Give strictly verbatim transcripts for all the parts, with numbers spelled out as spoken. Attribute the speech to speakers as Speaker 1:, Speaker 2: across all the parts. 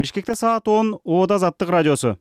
Speaker 1: Бишкекте саат он, Ода Азаттык радиосу.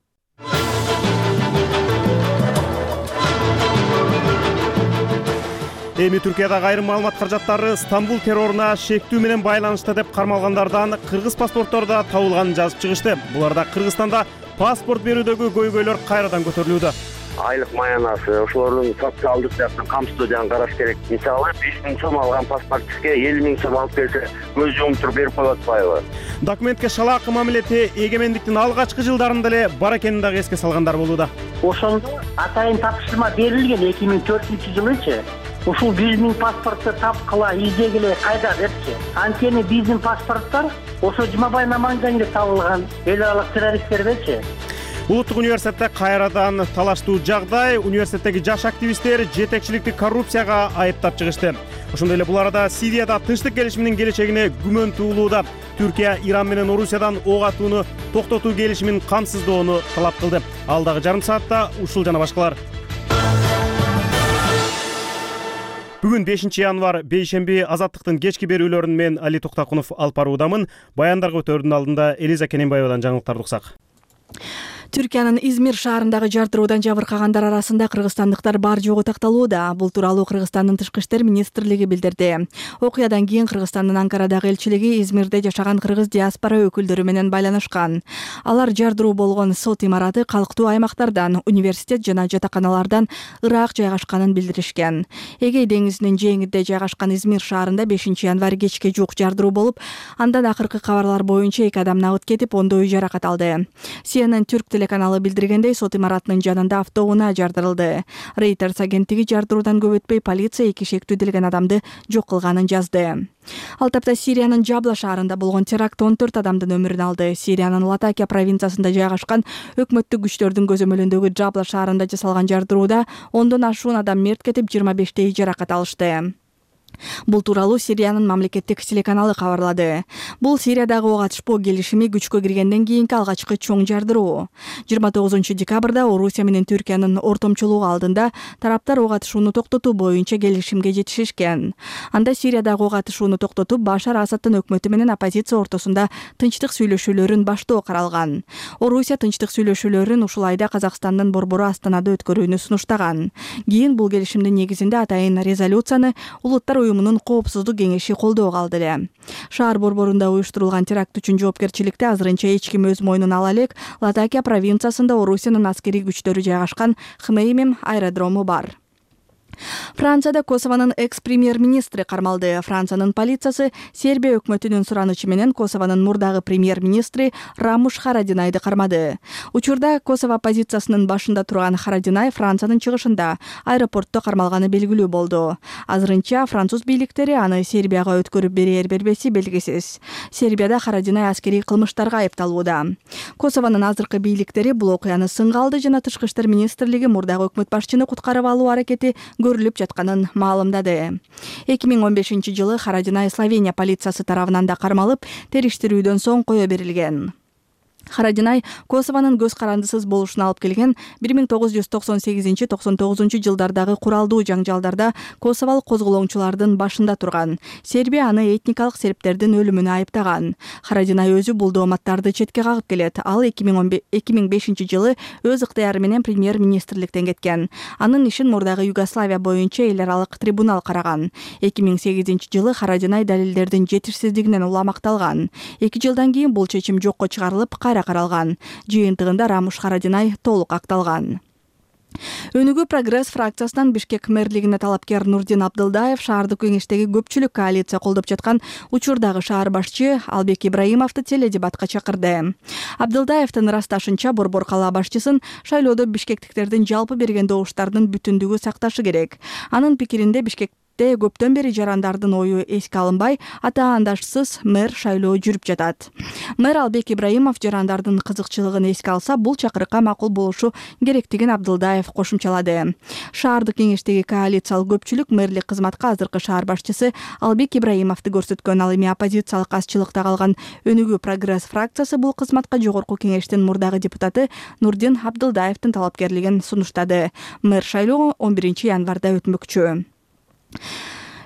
Speaker 1: Эми Түркиядагы айрым маалымат каражаттары Стамбул терроруна шектүү менен байланышты деп кармалгандардан кыргыз паспорттордо табылганын жазып чыгышты. Буларда Кыргызстанда паспорт берүүдөгү көйгөйлөр кайрадан көтөрүлүүдө.
Speaker 2: Айлык маянасы, ошолордун социалдык жактан камсыздоо жагын караш керек. Мисалы беш миң сом алган паспортистке элүү миң сом алып келсе, көз жумуп туруп берип коюп атпайбы? Документке
Speaker 1: шалаакы мамилети эгемендиктин алгачкы жылдарында эле бар экенин дагы эске салгандар болууда.
Speaker 3: Ошондо атайын тапшырма берилген эки миң төртүнчү жылычы. Ушул жүз миң паспортты тапкыла, издегиле кайда депчи. Анткени биздин паспорттор ошо Жумабай Намангенде табылган эл аралык террористтердечи.
Speaker 1: Улуттук университетте кайрадан талаштуу жагдай, университеттеги жаш активисттер жетекчиликти коррупцияга айыптап чыгышты. Ошондой эле бул арада Сирияда тынчтык келишиминин келечегине күмөн туулууда. Түркия Иран менен Орусиядан ок атууну токтотуу келишимин камсыздоону талап кылды. Алдагы жарым саатта ушул жана башкалар. Бүгүн бешинчи январь бейшемби Азаттыктын кечки берүүлөрүн мен Али Токтакунов алып баруудамын. Баяндарга өтөрдүн алдында Элиза Кененбаевадан жаңылыктарды уксак.
Speaker 4: Түркиянын Измир шаарындагы жардыруудан жабыркагандар арасында кыргызстандыктар бар жогу такталууда. Бул тууралуу Кыргызстандын Тышкы иштер министрлиги билдирди. Окуядан кийин Кыргызстандын Анкарадагы элчилиги Измирде жашаган кыргыз диаспора өкүлдөрү менен байланышкан. Алар жардыруу болгон сот имараты калктуу аймактардан, университет жана жатаканалардан ыраак жайгашканын билдиришкен. Эгей деңизинин жээгинде жайгашкан Измир шаарында бешинчи январь кечке жуук жардыруу болуп, андан акыркы кабарлар боюнча эки адам нагыт кетип, ондой жаракат алды. Си Эн Эн Түрк телеканалы билдиргендей, сот имаратынын жанында автоунаа жардырылды. Reuters агенттиги жардыруудан көп өтпөй полиция эки шектүү делген адамды жок кылганын жазды. Ал тапта Сириянын Жабла шаарында болгон теракт он төрт адамдын өмүрүн алды. Сириянын Латакия провинциясында жайгашкан өкмөттүк күчтөрдүн көзөмөлүндөгү Жабла шаарында жасалган жардырууда ондон ашуун адам мерт кетип, жыйырма бештей жаракат алышты. Бул тууралуу Сириянын мамлекеттик телеканалы кабарлады. Бул Сириядагы ок атышпоо келишими күчкө киргенден кийинки алгачкы чоң жардыруу. жыйырма тогузунчу декабрда Орусия менен Түркиянын ортомчулугу алдында тараптар ок атышууну токтотуу боюнча келишимге жетишишкен. Анда Сириядагы ок атышууну токтотуп, Башар Асадтын өкмөтү менен оппозиция ортосунда тынчтык сүйлөшүүлөрүн баштоо каралган. Орусия тынчтык сүйлөшүүлөрүн ушул айда Казакстандын борбору Астанада өткөрүүнү сунуштаган. Кийин бул келишимдин негизинде атайын резолюцияны улуттар уюмунун коопсуздук кеңеши колдоого алды эле. Шаар борборунда уюштурулган теракт үчүн жоопкерчиликти азырынча эч ким өз мойнуна ала элек. Латакия провинциясында Орусиянын аскерий күчтөрү жайгашкан Хмеймим аэродрому бар. Францияда Косованын экс-премьер-министри кармалды. Франциянын полициясы Сербия өкмөтүнүн суранычы менен Косованын мурдагы премьер-министри Рамуш Харадинайды кармады. Учурда Косово оппозициясынын башында турган Харадинай Франциянын чыгышында аэропортто кармалганы белгилүү болду. Азырынча француз бийликтери аны Сербияга өткөрүп берер бербеси белгисиз. Сербияда Харадинай аскерий кылмыштарга айыпталууда. Косованын азыркы бийликтери бул окуяны сынга алды жана Тышкы иштер министрлиги мурдагы өкмөт башчыны куткарып алуу аракети көрүлүп жатканын маалымдады. эки миң он бешинчи жылы Харадинай Словения полициясы тарабынан да кармалып, териштирүүдөн соң кое берилген. Харадинай Косованын көз карандысыз болушуна алып келген бир миң тогуз жүз токсон сегизинчи токсон тогузунчу жылдардагы куралдуу жаңжалдарда косовалык козголоңчулардын башында турган. Сербия аны этникалык сербтердин өлүмүнө айыптаган. Харадинай өзү бул дооматтарды четке кагып келет. Ал эки миң бешинчи жылы өз ыктыяры менен премьер-министрликтен кеткен. Анын ишин мурдагы Югославия боюнча эл аралык трибунал караган. эки миң сегизинчи жылы Харадинай далилдердин жетишсиздигинен уламакталган. эки жылдан кийин бул чечим жокко чыгарылып, кайра каралган. Жыйынтыгында Рамуш Харадинай толук акталган. Өнүгүү прогресс фракциясынан Бишкек мэрлигине талапкер Нурдин Абдылдаев шаардык кеңештеги көпчүлүк коалиция колдоп жаткан учурдагы шаар башчы Албек Ибраимовду теледебатка чакырды. Абдылдаевдин ырасташынча борбор кала башчысын шайлоодо бишкектиктердин жалпы берген добуштардын бүтүндүгү сакташы керек. Анын пикиринде Бишкек көптөн бери жарандардын ою эске алынбай, атаандашсыз мэр шайлоо жүрүп жатат. Мэр Албек Ибраимов жарандардын кызыкчылыгын эске алса, бул чакырыкка макул болушу керектигин Абдылдаев кошумчалады. Шаардык кеңештеги коалициялык көпчүлүк мэрлик кызматка азыркы шаар башчысы Албек Ибраимовду көрсөткөн. Ал эми оппозициялык азчылыкта калган Өнүгүү прогресс фракциясы бул кызматка жогорку кеңештин мурдагы депутаты Нурдин Абдылдаевдин талапкерлигин сунуштады. Мэр шайлоо он биринчи январда өтмөкчү.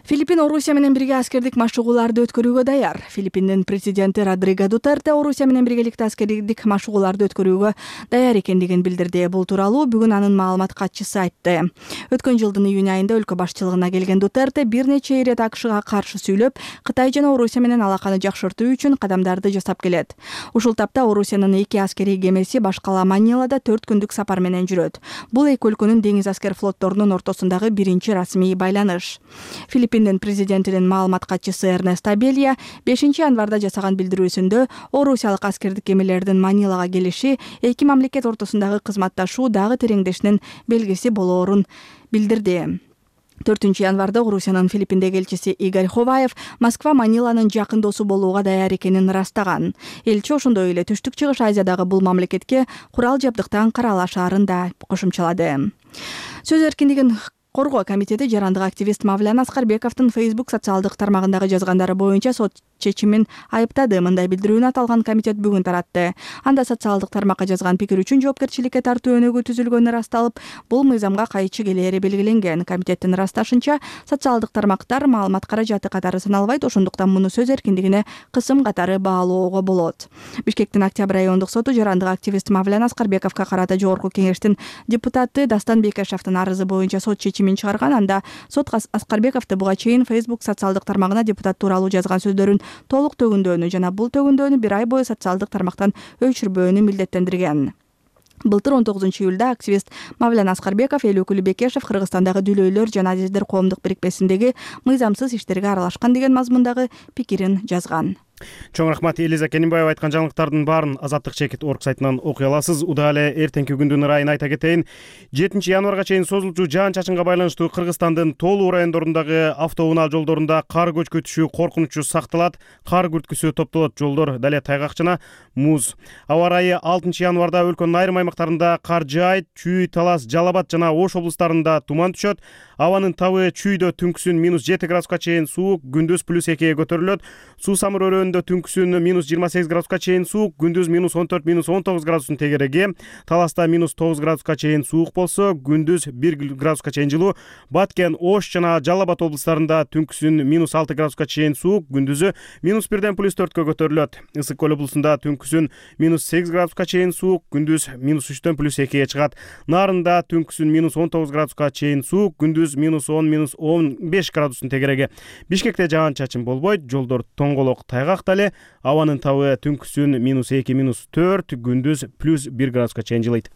Speaker 4: Филиппин Орусия менен бирге аскердик машыгууларды өткөрүүгө даяр. Филиппиндин президенти Родриго Дутерте Орусия менен биргеликте аскердик машыгууларды өткөрүүгө даяр экендигин билдирди. Бул тууралуу бүгүн анын маалымат катчысы айтты. Өткөн жылдын июнь айында өлкө башчылыгына келген Дутерте бир нече ирет АКШга каршы сүйлөп, Кытай жана Орусия менен алаканы жакшыртуу үчүн кадамдарды жасап келет. Ушул тапта Орусиянын эки аскерий кемеси башкала Манилада төрт күндүк сапар менен жүрөт. Бул эки өлкөнүн деңиз аскер флотторунун ортосундагы биринчи расмий байланыш. Филиппиндин президентинин маалымат катчысы Эрнест Абелья бешинчи январда жасаган билдирүүсүндө орусиялык аскердик кемелердин Манилага келиши эки мамлекет ортосундагы кызматташуу дагы тереңдешинин белгиси болоорун билдирди. төртүнчү январда Орусиянын Филиппиндеги элчиси Игорь Ховаев Москва Маниланын жакын досу болууга даяр экенин ырастаган. Элчи ошондой эле Түштүк Чыгыш Азиядагы бул мамлекетке курал жабдыктан каралашаарын да кошумчалады. Сөз эркиндигин коргоо комитети жарандык активист Мавлян Аскарбековдун Facebook социалдык тармагындагы жазгандары боюнча сот чечимин айыптады. Мындай билдирүүнү аталган комитет бүгүн таратты. Анда социалдык тармакка жазган пикир үчүн жоопкерчиликке тартуу өнөгү түзүлгөнү ырасталып, бул мыйзамга кайчы келери белгиленген. Комитеттин ырасташынча, социалдык тармактар маалымат каражаты катары саналбайт, ошондуктан муну сөз эркиндигине кысым катары баалоого болот. Бишкектин Октябрь райондук соту жарандык активист Мавлян Аскарбековго карата жогорку кеңештин депутаты Дастан Бекешевдин арызы боюнча сот чечимин чыгарган. Анда сот Аскарбековду буга чейин Facebook социалдык тармагына депутат тууралуу жазган сөздөрүн толук төгүндөөнү жана бул төгүндөөнү бир ай бою социалдык тармактан өчүрбөөнү милдеттендирген. Былтыр он тогузунчу июлда активист Мавлян Аскарбеков эл өкүлү Бекешев Кыргызстандагы Дүлөйлөр жана Азиздер коомдук бирикмесиндеги мыйзамсыз иштерге аралашкан деген мазмундагы пикирин жазган.
Speaker 1: Чоң рахмат. Элиза Кенимбаева айткан жаңылыктардын баарын Азаттык чекит орг сайтынан окуй аласыз. Удаа эле эртеңки күндүн ырайын айта кетейин. жетинчи январга чейин созулчу жаан-чачынга байланыштуу Кыргызстандын тоолуу райондорундагы автоунаа жолдорунда кар көчкүтүшү коркунучу сакталат. Кар күрткүсү топтолот, жолдор дале тайгак жана муз. Аба ырайы алтынчы январда өлкөнүн айрым аймактарында кар жаайт, Чүй, Талас, Жалал Абад жана Ош облустарында туман түшөт. Абанын табы Чүйдө түнкүсүн минус жети градуска чейин суук, күндүз плюс экиге көтөрүлөт. Суу Самыр өрөөнүндө түнкүсүн минус жыйырма сегиз градуска чейин суук, күндүз минус он төрт минус он тогуз градустун тегереги. Таласта минус тогуз градуска чейин суук болсо, күндүз бир градуска чейин жылуу. Баткен, Ош жана Жалал Абад облустарында түнкүсүн минус алты градуска чейин суук, күндүзү минус бирден плюс төрткө көтөрүлөт. Ысык көл облусунда түнкүсүн минус сегиз градуска чейин суук, күндүз минус үчтөн плюс экиге чыгат. Нарында түнкүсүн минус он тогуз градуска чейин суук, күндүз минус он минус он беш градустун тегереги. Бишкекте жаан-чачын болбойт, жолдор тоңголок тайгак дале. Абанын табы түнкүсүн минус эки минус төрт, күндүз плюс бир градуска чейин жылыйт.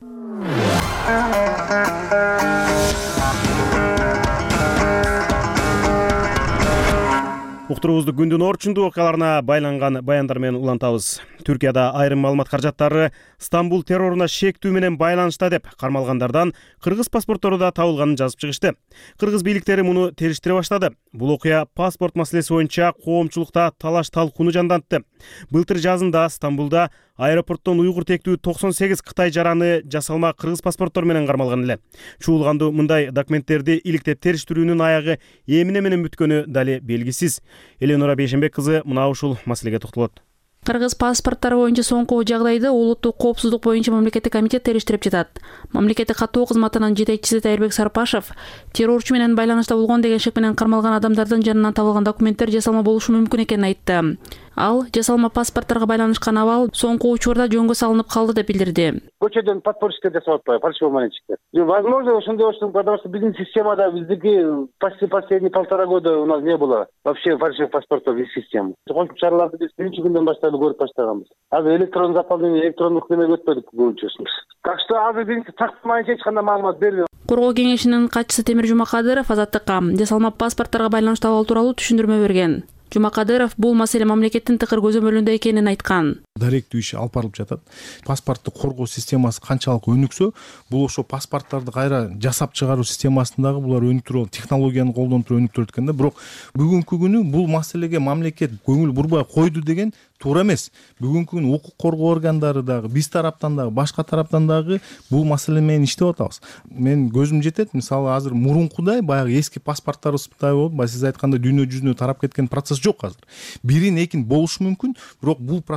Speaker 1: Уктуруубузду күндүн орчундуу окуяларына байланган баяндар менен улантабыз. Түркияда айрым маалымат каражаттары Стамбул терроруна шектүү менен байланышта деп кармалгандардан кыргыз паспорттору да табылганын жазып чыгышты. Кыргыз бийликтери муну териштире баштады. Бул окуя паспорт маселеси боюнча коомчулукта талаш талкууну жандантты. Былтыр жазында Стамбулда аэропорттон уйгур тектүү токсон сегиз Кытай жараны жасалма кыргыз паспорттор менен кармалган эле. Чуулгандуу мындай документтерди иликтеп териштирүүнүн аягы эмне менен бүткөнү дали белгисиз. Эленора Бейшенбек кызы мына ушул маселеге токтолот.
Speaker 5: Кыргыз паспорттары боюнча соңку жагдайды улуттук коопсуздук боюнча мамлекеттик комитет териштирип жатат. Мамлекеттик каттоо кызматынын жетекчиси Тайырбек Сарпашев террорчу менен байланышта болгон деген шек менен кармалган адамдардын жанынан табылган документтер жасалма болушу мүмкүн экенин айтты. Ал жасалма паспорттарга байланышкан абал соңку учурда жөнгө салынып калды деп билдирди.
Speaker 6: Көчөдөн подпорчиктер жасап атпайбы, фальшивый монетчиктер. Возможно, ошондой болушу, потому что биздин системада биздики почти последние полтора года у нас не было вообще фальшивых паспортов из системы. Кошумча чараларды биз биринчи күндөн баштап көрүп баштаганбыз. Азыр электрон заполнение, электрондук неме өтпөдүк көбүнчөсүн. Так что азыр биринчи тактамайынча эч кандай маалымат бербейм.
Speaker 5: Коргоо кеңешинин катчысы Темир Жумакадыров Азаттыкка жасалма паспорттарга байланыштуу абал тууралуу түшүндүрмө берген. Жумакадыров бул маселе мамлекеттин тыкыр көзөмөлүндө экенин айткан.
Speaker 7: Даректүү иш алып барылып жатат. Паспортты коргоо системасы канчалык өнүксө, бул ошо паспорттарды кайра жасап чыгаруу системасындагы булар өнүктүрүп, технологияны колдонуп туруп өнүктүрөт экен да. Бирок бүгүнкү күнү бул маселеге мамлекет көңүл бурбай койду деген туура эмес. Бүгүнкү күнү укук коргоо органдары дагы, биз тараптан дагы, башка тараптан дагы бул маселе менен иштеп атабыз. Мен көзүм жетет, мисалы азыр мурункудай баягы эски паспорттарыбыздай болуп, баягы сиз айткандай дүйнө жүзүнө тарап кеткен процесс жок азыр. Бирин экин болушу мүмкүн, бирок бул процесстерди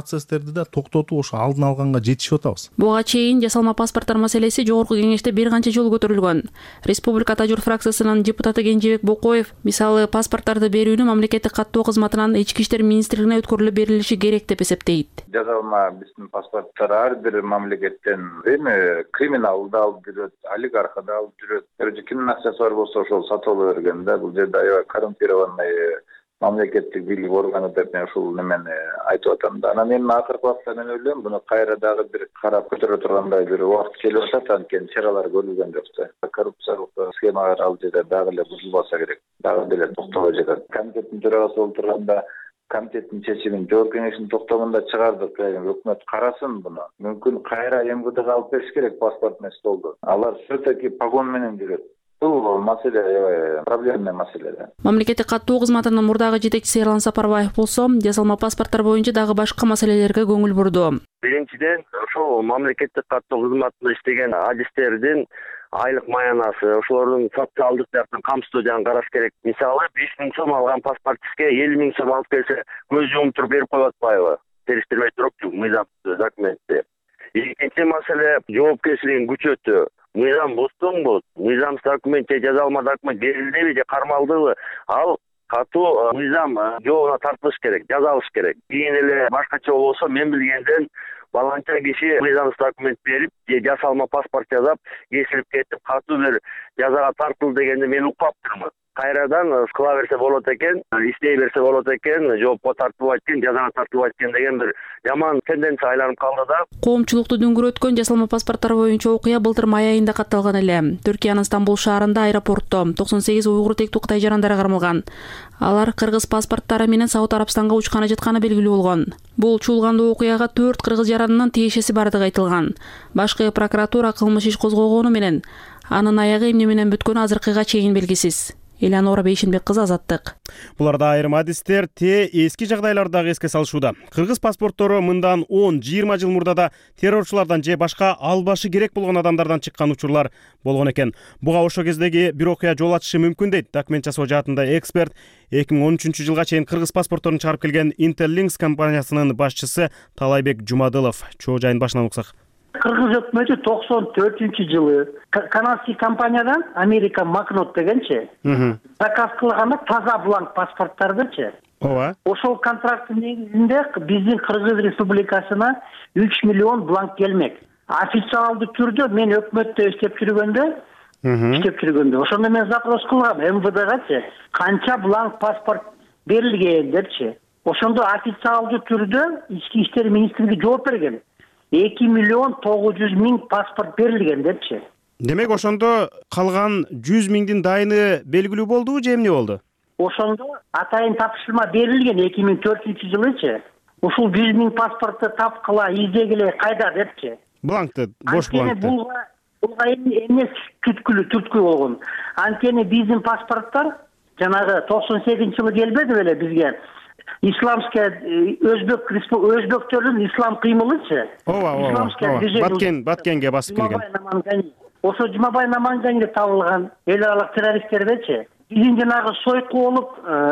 Speaker 7: иштерди да токтотуп ошо алдын алганга жетишип атабыз.
Speaker 5: Буга чейин жасалма паспорттор маселеси жогорку кеңеште бир канча жолу көтөрүлгөн. Республика Тажур фракциясынын депутаты Кенжебек Бокоев мисалы паспорттарды берүүнү мамлекеттик каттоо кызматынан ички иштер министрлигине өткөрүлүп берилиши керек деп эсептейт.
Speaker 8: Жасалма биздин паспорттор ар бир мамлекеттен эми криминал да алып жүрөт, олигарха да алып жүрөт. Кимдин акчасы бар болсо ошол сатып ала берген да. Бул жерде аябай коррумпированный мамлекеттик бийлик органы деп мен ушул немени айтып атам да. Анан эми акыркы убакта мен ойлойм, буну кайра дагы бир карап көтөрө тургандай бир убакыт келип атат, анткени чаралар көрүлгөн жок да. Коррупциялык схемалар ал жерде дагы эле бузулбаса керек. Дагы деле токтоло жатат. Комитеттин төрагасы болуп турганда комитеттин чечимин жогорку кеңештин токтомунда чыгардык. Өкмөт карасын буну. Мүмкүн кайра МВДга алып бериш керек паспортный столду. Алар все-таки погон менен жүрөт. Бул маселе аябай проблемный маселе.
Speaker 5: Мамлекеттик каттоо кызматынын мурдагы жетекчиси Эрлан Сапарбаев болсо, жасалма паспорттор боюнча дагы башка маселелерге көңүл бурду.
Speaker 2: Биринчиден, ошол мамлекеттик каттоо кызматында иштеген адистердин айлык маянасы, ошолордун социалдык жактан камсыздоо жагын караш керек. Мисалы, беш миң сом алган паспортистке элүү миң сом алып келсе, көз жумуп туруп берип коюп атпайбы? Териштирбей турупчу мыйзам документти. Экинчи маселе жоопкерчилигин күчөтүү. Мыйзам буздуңбу? Мыйзам документ же жазалма документ берилдиби же кармалдыбы? Ал катуу мыйзам жообуна тартылыш керек, жазалыш керек. Кийин эле башкача болсо мен билгенден баланча киши мыйзам документ берип же жасалма паспорт жазап, кесилип кетип катуу бир жазага тартылды дегенди мен укпаптырмын. Кайрадан кыла берсе болот экен, иштей берсе болот экен, жоопко тартылбайт экен, жазага тартылбайт экен деген бир жаман тенденция айланып калды да.
Speaker 5: Коомчулукту дүңгүрөткөн жасалма паспорттор боюнча окуя былтыр май айында катталган эле. Түркиянын Стамбул шаарында аэропортто токсон сегиз уйгур тектүү Кытай жарандары кармалган. Алар кыргыз паспорттары менен Сауд Арабстанга учканы жатканы белгилүү болгон. Бул чуулгандуу окуяга төрт кыргыз жаранынын тиешеси бардыгы айтылган. Башкы прокуратура кылмыш иш козгогону менен анын аягы эмне менен бүткөнү азыркыга чейин белгисиз. Элеонора Бейшенбек кызы, Азаттык.
Speaker 1: Буларда айрым адистер те эски жагдайларды дагы эске салышууда. Кыргыз паспорттору мындан он жыйырма жыл мурда да террорчулардан же башка албашы керек болгон адамдардан чыккан учурлар болгон экен. Буга ошол кездеги бир окуя жол ачышы мүмкүн дейт документ жасоо жаатында эксперт. эки миң он үчүнчү жылга чейин кыргыз паспортторун чыгарып келген Interlinks компаниясынын башчысы Талайбек Жумадылов. Чоо жайын башынан уксак.
Speaker 3: Кыргыз өкмөтү токсон төртүнчү жылы канадский компаниядан Америка Макнот дегенчи заказ кылганда таза бланк паспорттардычы.
Speaker 1: Ооба.
Speaker 3: Ошол контракттын негизинде биздин Кыргыз Республикасына үч миллион бланк келмек. Официалдуу түрдө мен өкмөттө иштеп жүргөндө, иштеп жүргөндө ошондо мен запрос кылгам МВДгачы канча бланк паспорт берилген депчи. Ошондо официалдуу түрдө ички иштер министрлиги жооп берген. эки миллион тогуз жүз миң паспорт берилген депчи.
Speaker 1: Демек ошондо калган жүз миңдин дайыны белгилүү болдубу же эмне болду?
Speaker 3: Ошондо атайын тапшырма берилген эки миң төртүнчү жылычы. Ушул жүз миң паспортты тапкыла, издегиле кайда депчи.
Speaker 1: Бланкты, бош бланкты.
Speaker 3: Буга эмне түткүлүү, түрткү болгон. Анткени биздин паспорттор жанагы токсон сегизинчи жылы келбеди беле бизге. Исламская өзбек өзбектөрдүн ислам кыймылычы.
Speaker 1: Ооба, ооба. Баткен, Баткенге басып келген.
Speaker 3: Ошо Жумабай Наманганде табылган эл аралык террористтердечи. Биздин жанагы сойку болуп,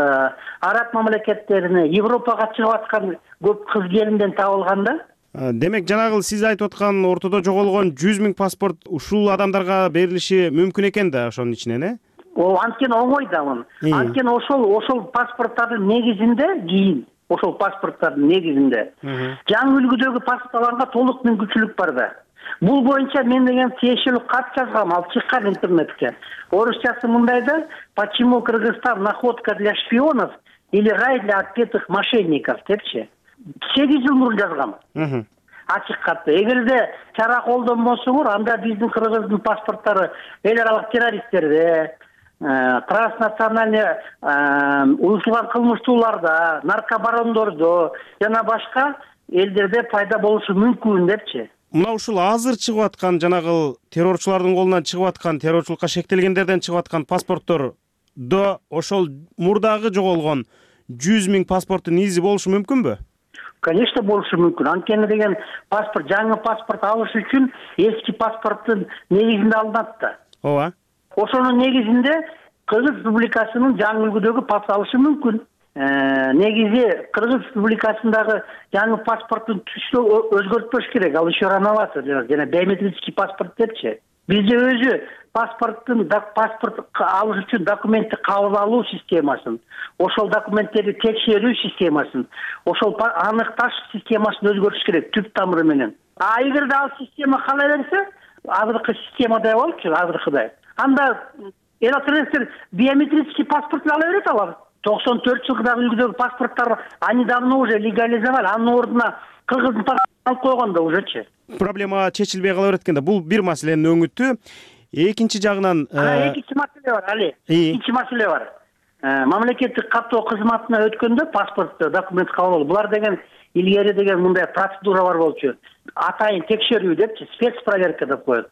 Speaker 3: араб мамлекеттерине, Европага чыгып аткан көп кыз келинден табылганда.
Speaker 1: Демек жанагы сиз айтып аткан ортодо жоголгон жүз миң паспорт ушул адамдарга берилиши мүмкүн экен да ошонун ичинен, э?
Speaker 3: О, анткени оңой дамын. Анткени ошол ошол паспорттардын негизинде кийин, ошол паспорттардын негизинде жаңы үлгүдөгү паспорттарга толук мүмкүнчүлүк бар да. Бул боюнча мен деген тиешелүү кат жазгам, ал чыккан интернетке. Орусчасы мындай да: почему Кыргызстан находка для шпионов или рай для отпетых мошенников депчи. сегиз жыл мурун жазгам. Ачык катты. Эгерде чара колдонбосоңор, анда биздин Кыргыздын паспорттары эл аралык террористтерде, транснациональный уюштурулган кылмыштууларда, наркобарондордо жана башка элдерде пайда болушу мүмкүн депчи.
Speaker 1: Мына ушул азыр чыгып аткан жанагы террорчулардын колунан чыгып аткан, террорчулукка шектелгендерден чыгып аткан паспорттордо ошол мурдагы жоголгон жүз миң паспорттун изи болушу мүмкүнбү?
Speaker 3: Конечно, болушу мүмкүн. Анткени деген паспорт, жаңы паспорт алыш үчүн эски паспорттун негизинде алынат да.
Speaker 1: Ооба.
Speaker 3: Ошонун негизинде Кыргыз Республикасынын жаңы үлгүдөгү паспорт алышы мүмкүн. негизи Кыргыз Республикасындагы жаңы паспорттун түсү өзгөртпөш керек. Ал еще рановато жана биометрический паспорт депчи. Бизде өзү паспорттун паспорт алыш үчүн документти кабыл алуу системасын, ошол документтерди текшерүү системасын, ошол аныкташ системасын өзгөртүш керек түп тамыры менен. А эгерде ал система кала берсе, азыркы системадай болчу, азыркыдай. Анда электрондук биометрический паспорт ала берет алар. токсон төрт жылдагы үлгүдөгү паспорттор они давно уже легализовали, анын ордуна кыргыздын паспортун алып койгондо уже.
Speaker 1: Проблема чечилбей кала берет экен да. Бул бир маселенин өңүтү. Экинчи жагынан
Speaker 3: экинчи маселе бар, Али. Экинчи маселе бар. Мамлекеттик каттоо кызматына өткөндө паспорт документ кабыл алуу. Булар деген илгери деген мындай процедура бар болчу. Атайын текшерүү депчи, спецпроверка деп коет.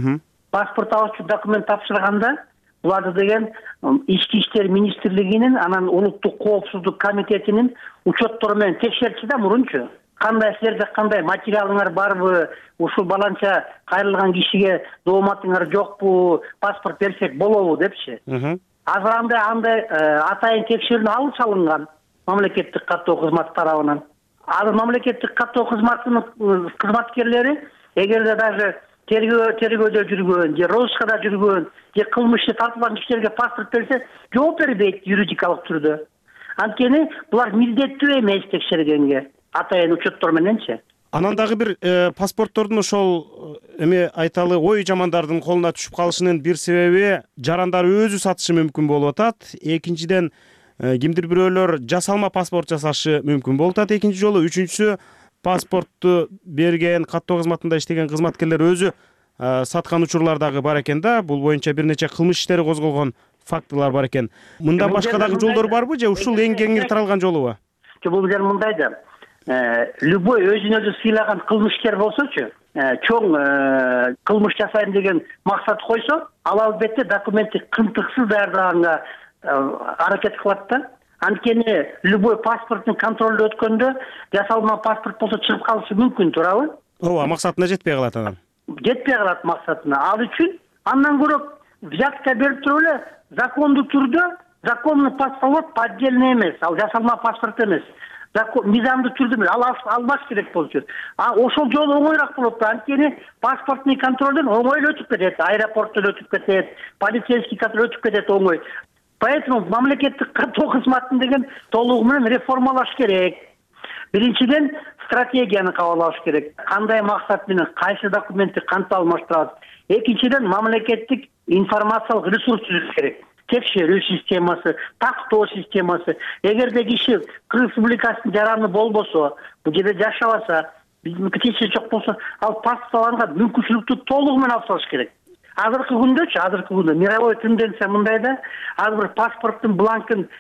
Speaker 3: Паспорт алуучу документ тапшырганда буларды деген Ички иштер министрлигинин, анан улуттук коопсуздук комитетинин учеттору менен текшертчи да мурунчу. Кандай силерде кандай материалыңар барбы, ушул баланча кайрылган кишиге дооматыңар жокпу, паспорт берсек болобу депчи. Азыр андай андай атайын текшерүүнү алып салынган мамлекеттик каттоо кызматы тарабынан. Азыр мамлекеттик каттоо кызматынын кызматкерлери эгерде даже тергөө тергөөдө жүргөн, же розыскада жүргөн, же кылмышты тартылган кишилерге паспорт берсе, жооп бербейт юридикалык түрдө. Анткени булар милдеттүү эмес текшергенге. Атайын учеттор мененчи.
Speaker 1: Анан дагы бир паспорттордун ошол эме айталы ой жамандардын колуна түшүп калышынын бир себеби жарандар өзү сатышы мүмкүн болуп атат. Экинчиден кимдир бирөөлөр жасалма паспорт жасашы мүмкүн болуп атат экинчи жолу. Үчүнчүсү паспортту берген каттоо кызматында иштеген кызматкерлер өзү саткан учурлар дагы бар экен да. Бул боюнча бир нече кылмыш иштери козголгон фактылар бар экен. Мында башка дагы жолдор барбы же ушул эң кеңири таралган жолубу?
Speaker 3: Бул жер мындай да. Любой өзүн өзү сыйлаган кылмышкер болсочу, чоң кылмыш жасайм деген максат койсо, ал албетте документти кымтыксыз даярдаганга аракет кылат да. Анткени любой паспорттун контролду өткөндө жасалма паспорт болсо чыгып калышы мүмкүн, туурабы?
Speaker 1: Ооба, максатына жетпей калат анан.
Speaker 3: Жетпей калат максатына. Ал үчүн андан көрө взятка берип туруп эле закондуу түрдө законный паспорт поддельный эмес, ал жасалма паспорт эмес. Мизамдуу түрдө ал албаш керек болчу. А ошол жол оңоюраак болот да. Анткени паспортный контролдон оңой эле өтүп кетет, аэропорттон өтүп кетет, полицейский контроль өтүп кетет оңой. Поэтому мамлекеттик каттоо кызматын деген толугу менен реформалаш керек. Биринчиден стратегияны кабыл алыш керек. Кандай максат менен кайсы документти кантип алмаштырабыз? Экинчиден мамлекеттик информациялык ресурс түзүш керек. Текшерүү системасы, тактоо системасы. Эгерде киши Кыргыз Республикасынын жараны болбосо, бул жерде жашабаса, биздин тиешеси жок болсо, ал паспорт алганга мүмкүнчүлүктү толугу менен алып салыш керек. Азыркы күндөчү, азыркы күндө мировой тенденция мындай да, ар бир паспорттун бланкын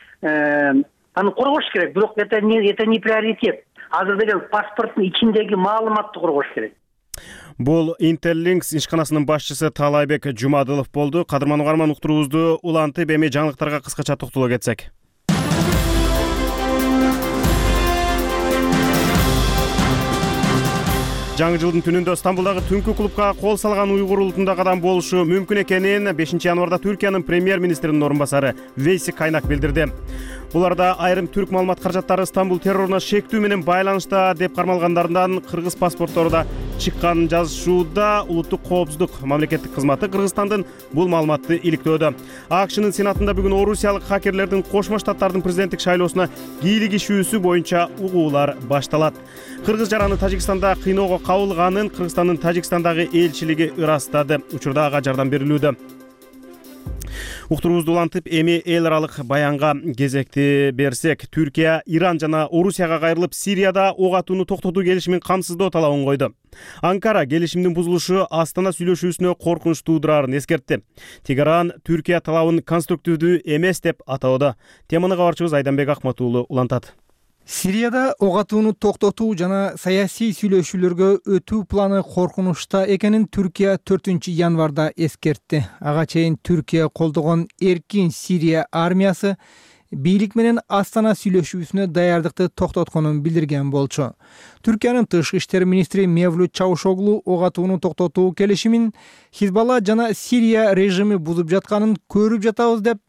Speaker 3: аны коргош керек, бирок это не это не приоритет. Азыр деген паспорттун ичиндеги маалыматты коргош керек.
Speaker 1: Бул Интерлинкс ишканасынын башчысы Таалайбек Жумадылов болду. Кадырман угарман, уктуруубузду улантып эми жаңылыктарга кыскача токтоло кетсек. Жаңы жылдын түнүндө Стамбулдагы түнкү клубка кол салган уйгур улутундагы адам болушу мүмкүн экенин бешинчи январда Түркиянын премьер-министринин орун басары Вейси Кайнак билдирди. Буларда айрым түрк маалымат каражаттары Стамбул терроруна шектүү менен байланышта деп кармалгандардан кыргыз паспорттору да чыкканын жазышууда. Улуттук коопсуздук мамлекеттик кызматы Кыргызстандын бул маалыматты иликтөөдө. АКШнын сенатында бүгүн орусиялык хакерлердин Кошмо Штаттардын президенттик шайлоосуна кийлигишүүсү боюнча угуулар башталат. Кыргыз жараны Тажикстанда кыйноого кабылганын Кыргызстандын Тажикстандагы элчилиги ырастады. Учурда ага жардам берилүүдө. Уктуруубузду улантып эми эл аралык баянга кезекти берсек, Түркия, Иран жана Орусияга кайрылып Сирияда ок атууну токтотуу келишимин камсыздоо талабын койду. Анкара келишимдин бузулушу Астана сүйлөшүүсүнө коркунуч туудурарын эскертти. Тегеран Түркия талабын конструктивдүү эмес деп атоодо. Теманы кабарчыбыз Айданбек Акматуулу улантат.
Speaker 9: Сирияда ок атууну токтотуу жана саясий сүйлөшүүлөргө өтүү планы коркунучта экенин Түркия төртүнчү январда эскертти. Ага чейин Түркия колдогон Эркин Сирия армиясы бийлик менен Астана сүйлөшүүсүнө даярдыкты токтотконун билдирген болчу. Түркиянын тышкы иштер министри Мевлют Чавушоглу ок атууну токтотуу келишимин Хизбалла жана Сирия режими бузуп жатканын көрүп жатабыз деп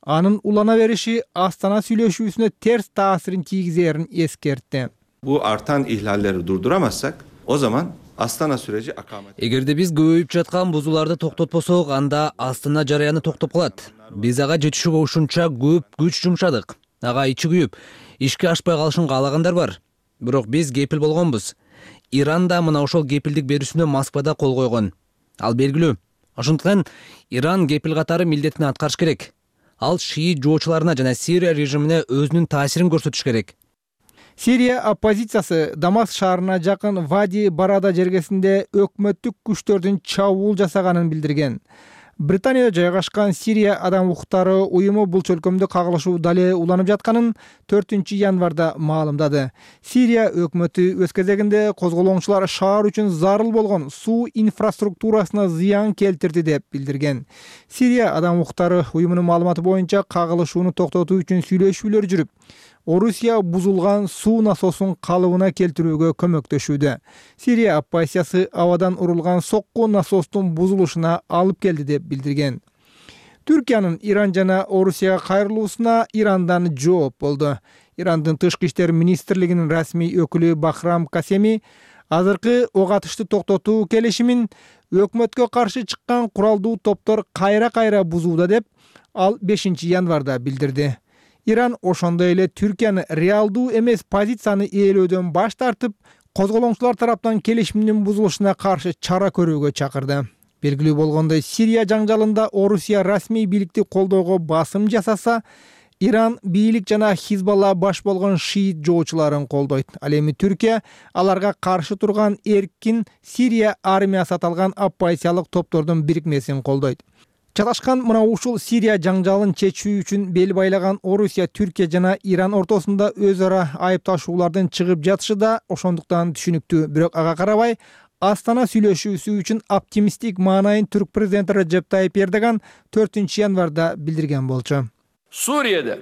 Speaker 9: анын улана бериши Астана сүйлөшүүсүнө терс таасирин тийгизерин эскертти.
Speaker 10: Bu artan ihlalleri durduramazsak o zaman Astana süreci akamet.
Speaker 11: Эгерде биз көбөйүп жаткан бузууларды токтотпосок, анда Астана жараяны токтоп калат. Биз ага жетишүүгө ушунча көп күч жумшадык. Ага ичи күйүп, ишке ашпай калышын каалагандар бар. Бирок биз кепил болгонбуз. Иран да мына ошол кепилдик берүүсүнө Москвада кол койгон. Ал белгилүү. Ошондуктан Иран кепил катары милдетин аткарыш керек. Ал шиит жоочуларына жана Сирия режимине өзүнүн таасирин көрсөтүш керек.
Speaker 9: Сирия оппозициясы Дамаск шаарына жакын Вади Барада жергесинде өкмөттүк күчтөрдүн чабуул жасаганын билдирген. Британияда жайгашкан Сирия адам укуктары уюму бул чөлкөмдө кагылышуу дале уланып жатканын төртүнчү январда маалымдады. Сирия өкмөтү өз кезегинде козголоңчулар шаар үчүн зарыл болгон суу инфраструктурасына зыян келтирди деп билдирген. Сирия адам укуктары уюмунун маалыматы боюнча кагылышууну токтотуу үчүн сүйлөшүүлөр жүрүп, Орусия бузулган суу насосун калыбына келтирүүгө көмөктөшүүдө. Сирия оппозициясы абадан урулган сокку насостун бузулушуна алып келди деп билдирген. Түркиянын Иран жана Орусияга кайрылуусуна Ирандан жооп болду. Ирандын тышкы иштер министрлигинин расмий өкүлү Бахрам Касеми азыркы ок атышты токтотуу келишимин өкмөткө каршы чыккан куралдуу топтор кайра-кайра бузууда деп ал бешинчи январда билдирди. Иран ошондой эле Түркияны реалдуу эмес позицияны ээлөөдөн баш тартып, козголоңчулар тараптан келишимдин бузулушуна каршы чара көрүүгө чакырды. Белгилүү болгондой, Сирия жаңжалында Орусия расмий бийликти колдоого басым жасаса, Иран бийлик жана Хизбалла баш болгон шиит жоочуларын колдойт. Ал эми Түркия аларга каршы турган эркин Сирия армиясы аталган оппозициялык топтордун бирикмесин колдойт. Чаташкан мына ушул Сирия жаңжалын чечүү үчүн бел байлаган Орусия, Түркия жана Иран ортосунда өз ара айыпташуулардын чыгып жатышы да ошондуктан түшүнүктүү. Бирок ага карабай, Астана сүйлөшүүсү үчүн оптимисттик маанайын түрк президенти Реджеп Тайип Эрдоган төртүнчү январда билдирген болчу.
Speaker 12: Suriye'de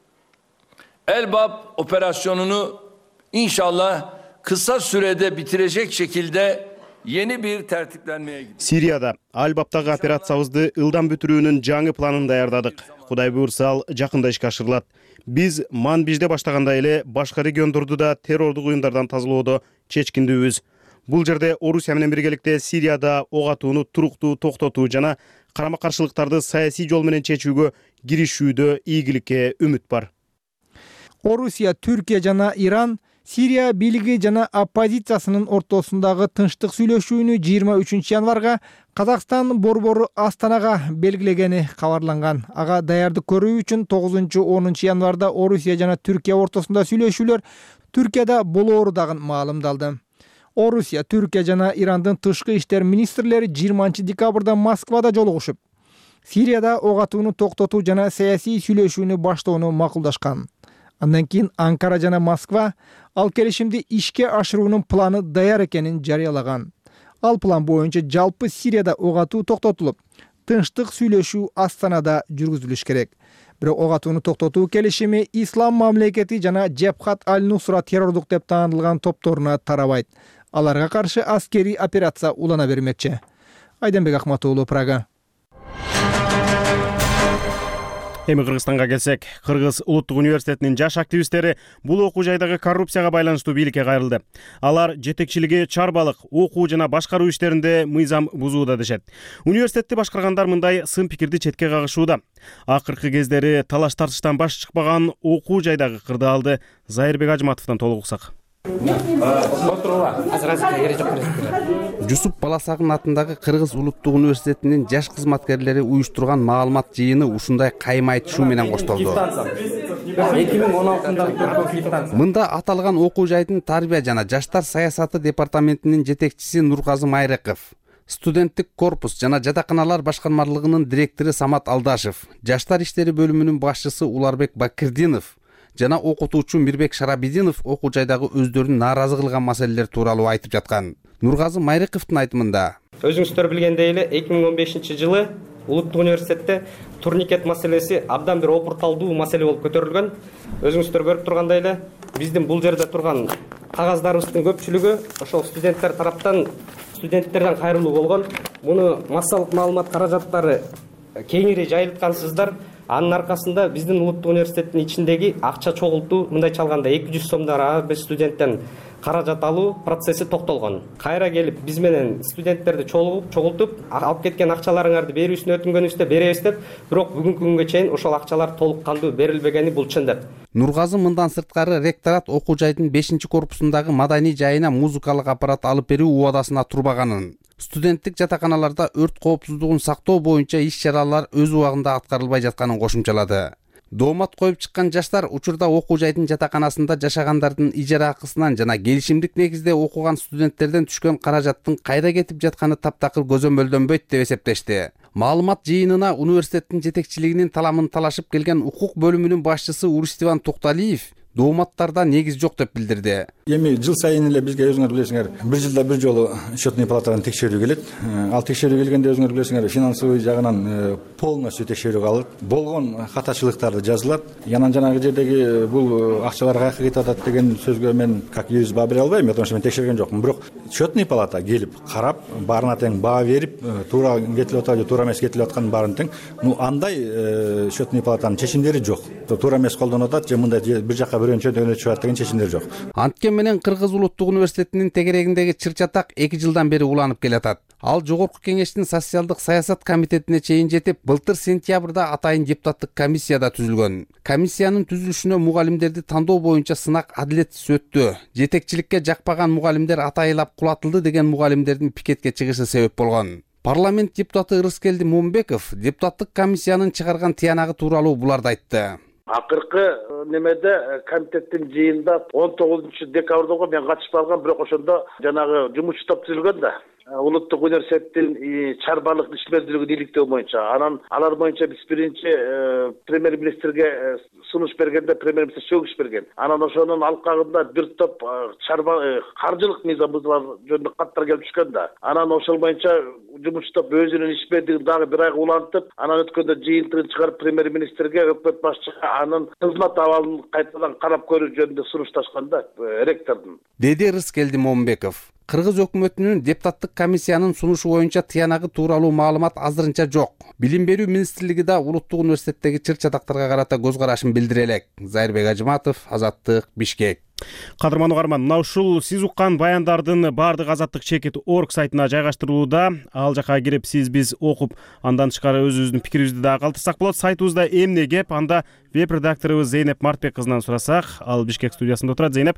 Speaker 12: Elbap operasyonunu inşallah kısa sürede bitirecek şekilde yeni bir tertiplenmeye gidiyor.
Speaker 1: Сирияда Албаптагы операциябызды ылдам бүтүрүүнүн жаңы планын даярдадык. Кудай буйрса ал жакында ишке ашырылат. Биз Манбижде баштагандай эле башка региондорду да террордук уюмдардан тазалоодо чечкиндүүбүз. Бул жерде Орусия менен биргеликте Сирияда ок атууну туруктуу токтотуу жана карама-каршылыктарды саясий жол менен чечүүгө киришүүдө ийгиликке үмүт бар.
Speaker 9: Орусия, Түркия жана Иран Сирия бийлиги жана оппозициясынын ортосундагы тынчтык сүйлөшүүнү жыйырма үчүнчү январга Казакстан борбору Астанага белгилегени кабарланган. Ага даярдык көрүү үчүн тогузунчу онунчу январда Орусия жана Түркия ортосунда сүйлөшүүлөр Түркияда болоору дагы маалымдалды. Орусия, Түркия жана Ирандын тышкы иштер министрлери жыйырманчы декабрда Москвада жолугушуп, Сирияда ок атууну токтотуу жана саясий сүйлөшүүнү баштоону макулдашкан. Андан кийин Анкара жана Москва ал келишимди ишке ашыруунун планы даяр экенин жарыялаган. Ал план боюнча жалпы Сирияда ок атуу токтотулуп, тынчтык сүйлөшүү Астанада жүргүзүлүш керек. Бирок ок атууну токтотуу келишими Ислам мамлекети жана Джебхат аль-Нусра террордук деп таанылган топторуна тарабайт. Аларга каршы аскерий операция улана бермекчи. Айденбек Акматуулу, Прага.
Speaker 1: Эми Кыргызстанга келсек, Кыргыз Улуттук университетинин жаш активисттери бул окуу жайдагы коррупцияга байланыштуу бийликке кайрылды. Алар жетекчилиги чарбалык, окуу жана башкаруу иштеринде мыйзам бузууда дешет. Университетти башкаргандар мындай сын пикирди четке кагышууда. Акыркы кездери талаш тартыштан баш чыкпаган окуу жайдагы кырдаалды Зайырбек Ажматовдон толук уксак.
Speaker 13: Жусуп Баласагын атындагы Кыргыз Улуттук университетинин жаш кызматкерлери уюштурган маалымат жыйыны ушундай кайым айтышуу менен коштолду. Мында аталган окуу жайдын тарбия жана жаштар саясаты департаментинин жетекчиси Нургазы Майрыков, студенттик корпус жана жатаканалар башкармалыгынын директору Самат Алдашев, жаштар иштери бөлүмүнүн башчысы Уларбек Бакирдинов жана окутуучу Мирбек Шарабидинов окуу жайдагы өздөрүнүн нааразы кылган маселелер тууралуу айтып жаткан. Нургазы Майрыковдун айтымында,
Speaker 14: өзүңүздөр билгендей эле эки миң он бешинчи жылы Улуттук университетте турникет маселеси абдан бир опурталдуу маселе болуп көтөрүлгөн. Өзүңүздөр көрүп тургандай эле биздин бул жерде турган кагаздарыбыздын көпчүлүгү ошол студенттер тараптан студенттерден кайрылуу болгон. Муну массалык маалымат каражаттары кеңири жайылткансыздар. Анын аркасында биздин улуттук университеттин ичиндеги акча чогултуу, мындайча алганда эки жүз сомдор ар бир студенттен каражат алуу процесси токтолгон. Кайра келип биз менен студенттерди чогултуп, чогултуп, алып кеткен акчаларыңарды берүүсүн өтүнгөнүбүздө беребиз деп, бирок бүгүнкү күнгө чейин ошол акчалар толук кандуу берилбегени бул чын деп.
Speaker 13: Нургазы мындан сырткары ректорат окуу жайдын бешинчи корпусундагы маданий жайына музыкалык аппарат алып берүү убадасына турбаганын, студенттик жатаканаларда өрт коопсуздугун сактоо боюнча иш-чаралар өз убагында аткарылбай жатканын кошумчалады. Доомат коюп чыккан жаштар учурда окуу жайдын жатаканасында жашагандардын ижара акысынан жана келишимдик негизде окуган студенттерден түшкөн каражаттын кайда кетип жатканы таптакыр көзөмөлдөнбөйт деп эсептешти. Маалымат жыйынына университеттин жетекчилигинин таламын талашып келген укук бөлүмүнүн башчысы Урустиван Токталиев дооматтарда негиз жок деп билдирди.
Speaker 15: Эми жыл сайын эле бизге өзүңөр билесиңер, бир жылда бир жолу счетный палатадан текшерүү келет. Ал текшерүү келгенде өзүңөр билесиңер, финансовый жагынан полностью текшерүү калат. Болгон катачылыктарды жазылат. Янан жанагы жердеги бул акчалар каяка кетип атат деген сөзгө мен как юрист баа бере албайм, потому что мен текшерген жокмун. Бирок счетный палата келип карап, баарына тең баа берип, туура кетип атат, туура эмес кетип аткан баарын тең. Ну андай счетный палатанын чечимдери жок. Туура эмес колдонуп атат же мындай бир жакка бирөөнчө дөгөнө чыгат деген чечимдер жок.
Speaker 13: Анткен менен Кыргыз улуттук университетинин тегерегиндеги чыр-чатак эки жылдан бери уланып келатат. Ал жогорку кеңештин социалдык саясат комитетине чейин жетип, былтыр сентябрда атайын депутаттык комиссияда түзүлгөн. Комиссиянын түзүлүшүнө мугалимдерди тандоо боюнча сынак адилетсиз өттү. Жетекчиликке жакпаган мугалимдер атайылап кулатылды деген мугалимдердин пикетке чыгышы себеп болгон. Парламент депутаты Ырыскелди Момбеков депутаттык комиссиянын чыгарган тыянагы тууралуу буларды айтты.
Speaker 16: Акыркы немеде комитеттин жыйынында он тогузунчу декабрда мен катышып алгам, бирок ошондо жанагы жумушчу топ түзүлгөн да. Улуттук университеттин чарбалык ишмердүүлүгүн иликтөө боюнча, анан алар боюнча биз биринчи премьер-министрге сунуш бергенде премьер-министр чөгүш берген. Анан ошонун алкагында бир топ чарба каржылык мыйзам бузуулар жөнүндө каттар келип түшкөн да. Анан ошол боюнча жумуш топ өзүнүн ишмердүүлүгүн дагы бир айга улантып, анан өткөндө жыйынтыгын чыгарып премьер-министрге, өкмөт башчыга анын кызмат абалын кайтадан карап көрүү жөнүндө сунушташкан да ректордун.
Speaker 13: Деди Ырыскелди Момбеков. Кыргыз өкмөтүнүн депутаттык комиссиянын сунушу боюнча тыянагы тууралуу маалымат азырынча жок. Билим берүү министрлиги да улуттук университеттеги чыр-чатактарга карата көз карашын билдире элек. Зайырбек Ажыматов, Азаттык, Бишкек.
Speaker 1: Кадырман угарман, мына ушул сиз уккан баяндардын баардыгы Азаттык чекит точка орг сайтына жайгаштырылууда. Ал жака кирип сиз биз окуп, андан тышкары өзүбүздүн пикирибизди дагы калтырсак болот. Сайтыбызда эмне кеп, анда веб редакторубуз Зейнеп Мартбек кызынан сурасак, ал Бишкек студиясында отурат. Зейнеп.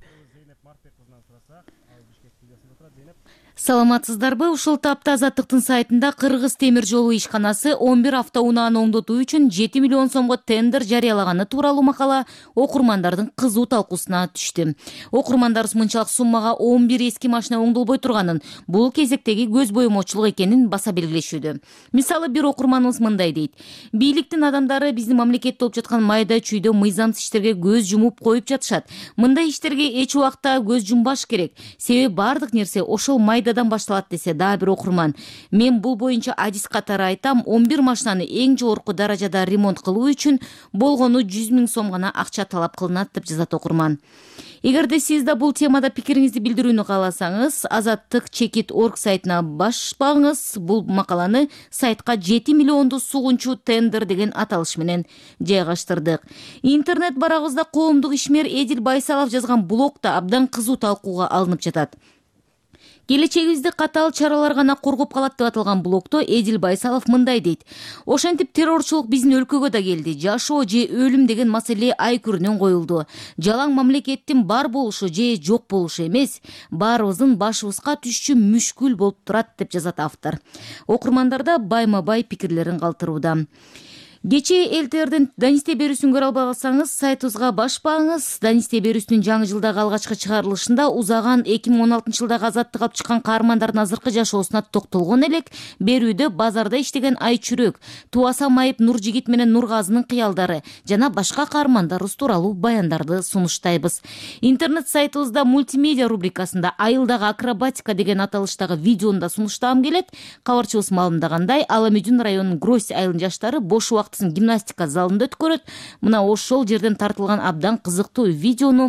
Speaker 17: Саламатсыздарбы? Ушул тапта Азаттыктын сайтында Кыргыз темир жолу ишканасы он бир автоунааны оңдотуу үчүн жети миллион сомго тендер жарыялаганы тууралуу макала окурмандардын кызуу талкуусуна түштү. Окурмандар мынчалык суммага он бир эски машина оңдолбой турганын, бул кезектеги көз боемочулук экенин баса белгилешүүдө. Мисалы, бир окурманыбыз мындай дейт: бийликтин адамдары биздин мамлекетте болуп жаткан майда чүйдө мыйзамсыз иштерге көз жумуп коюп жатышат. Мындай иштерге эч убакта көз жумбаш керек. Себеби бардык нерсе ошол майда башталат, десе дагы бир окурман. Мен бул боюнча адис катары айтам, он бир машинаны эң жогорку даражада ремонт кылуу үчүн болгону жүз миң сом гана акча талап кылынат деп жазат окурман. Эгерде сиз да бул темада пикириңизди билдирүүнү кааласаңыз, Азаттык чекит точка орг сайтына башпаңыз. Бул макаланы сайтка жети миллионду сугунчу тендер деген аталыш менен жайгаштырдык. Интернет барагыбызда коомдук ишмер Эдил Байсалов жазган блог да абдан кызуу талкууга алынып жатат. Келечегибизди катаал чаралар гана коргоп калат деп аталган блогдо Эдил Байсалов мындай дейт: ошентип террорчулук биздин өлкөгө да келди. Жашоо же өлүм деген маселе ай күрүнөн коюлду. Жалаң мамлекеттин бар болушу же жок болушу эмес, баарыбыздын башыбызга түшчү мүшкүл болуп турат деп жазат автор. Окурмандарда байма-бай пикирлерин калтырууда. Кечээ элтердин Данисте берүүсүн көрө албай калсаңыз, сайтыбызга башпаңыз. Данисте берүүсүнүн жаңы жылдагы алгачкы чыгарылышында узаган эки миң он алтынчы жылдагы азаттык алып чыккан каармандардын азыркы жашоосуна токтолгон элек. Берүүдө базарда иштеген Айчүрөк, Туаса Майып Нуржигит менен Нургазынын кыялдары жана башка каармандарыбыз тууралуу баяндарды сунуштайбыз. Интернет сайтыбызда мультимедиа рубрикасында айылдагы акробатика деген аталыштагы видеону да сунуштагым келет. Кабарчыбыз маалымдагандай, Аламүдүн районунун Грось айылынын жаштары бош убакыт гимнастика залында өткөрөт. Мына ошол жерден тартылган абдан кызыктуу видеону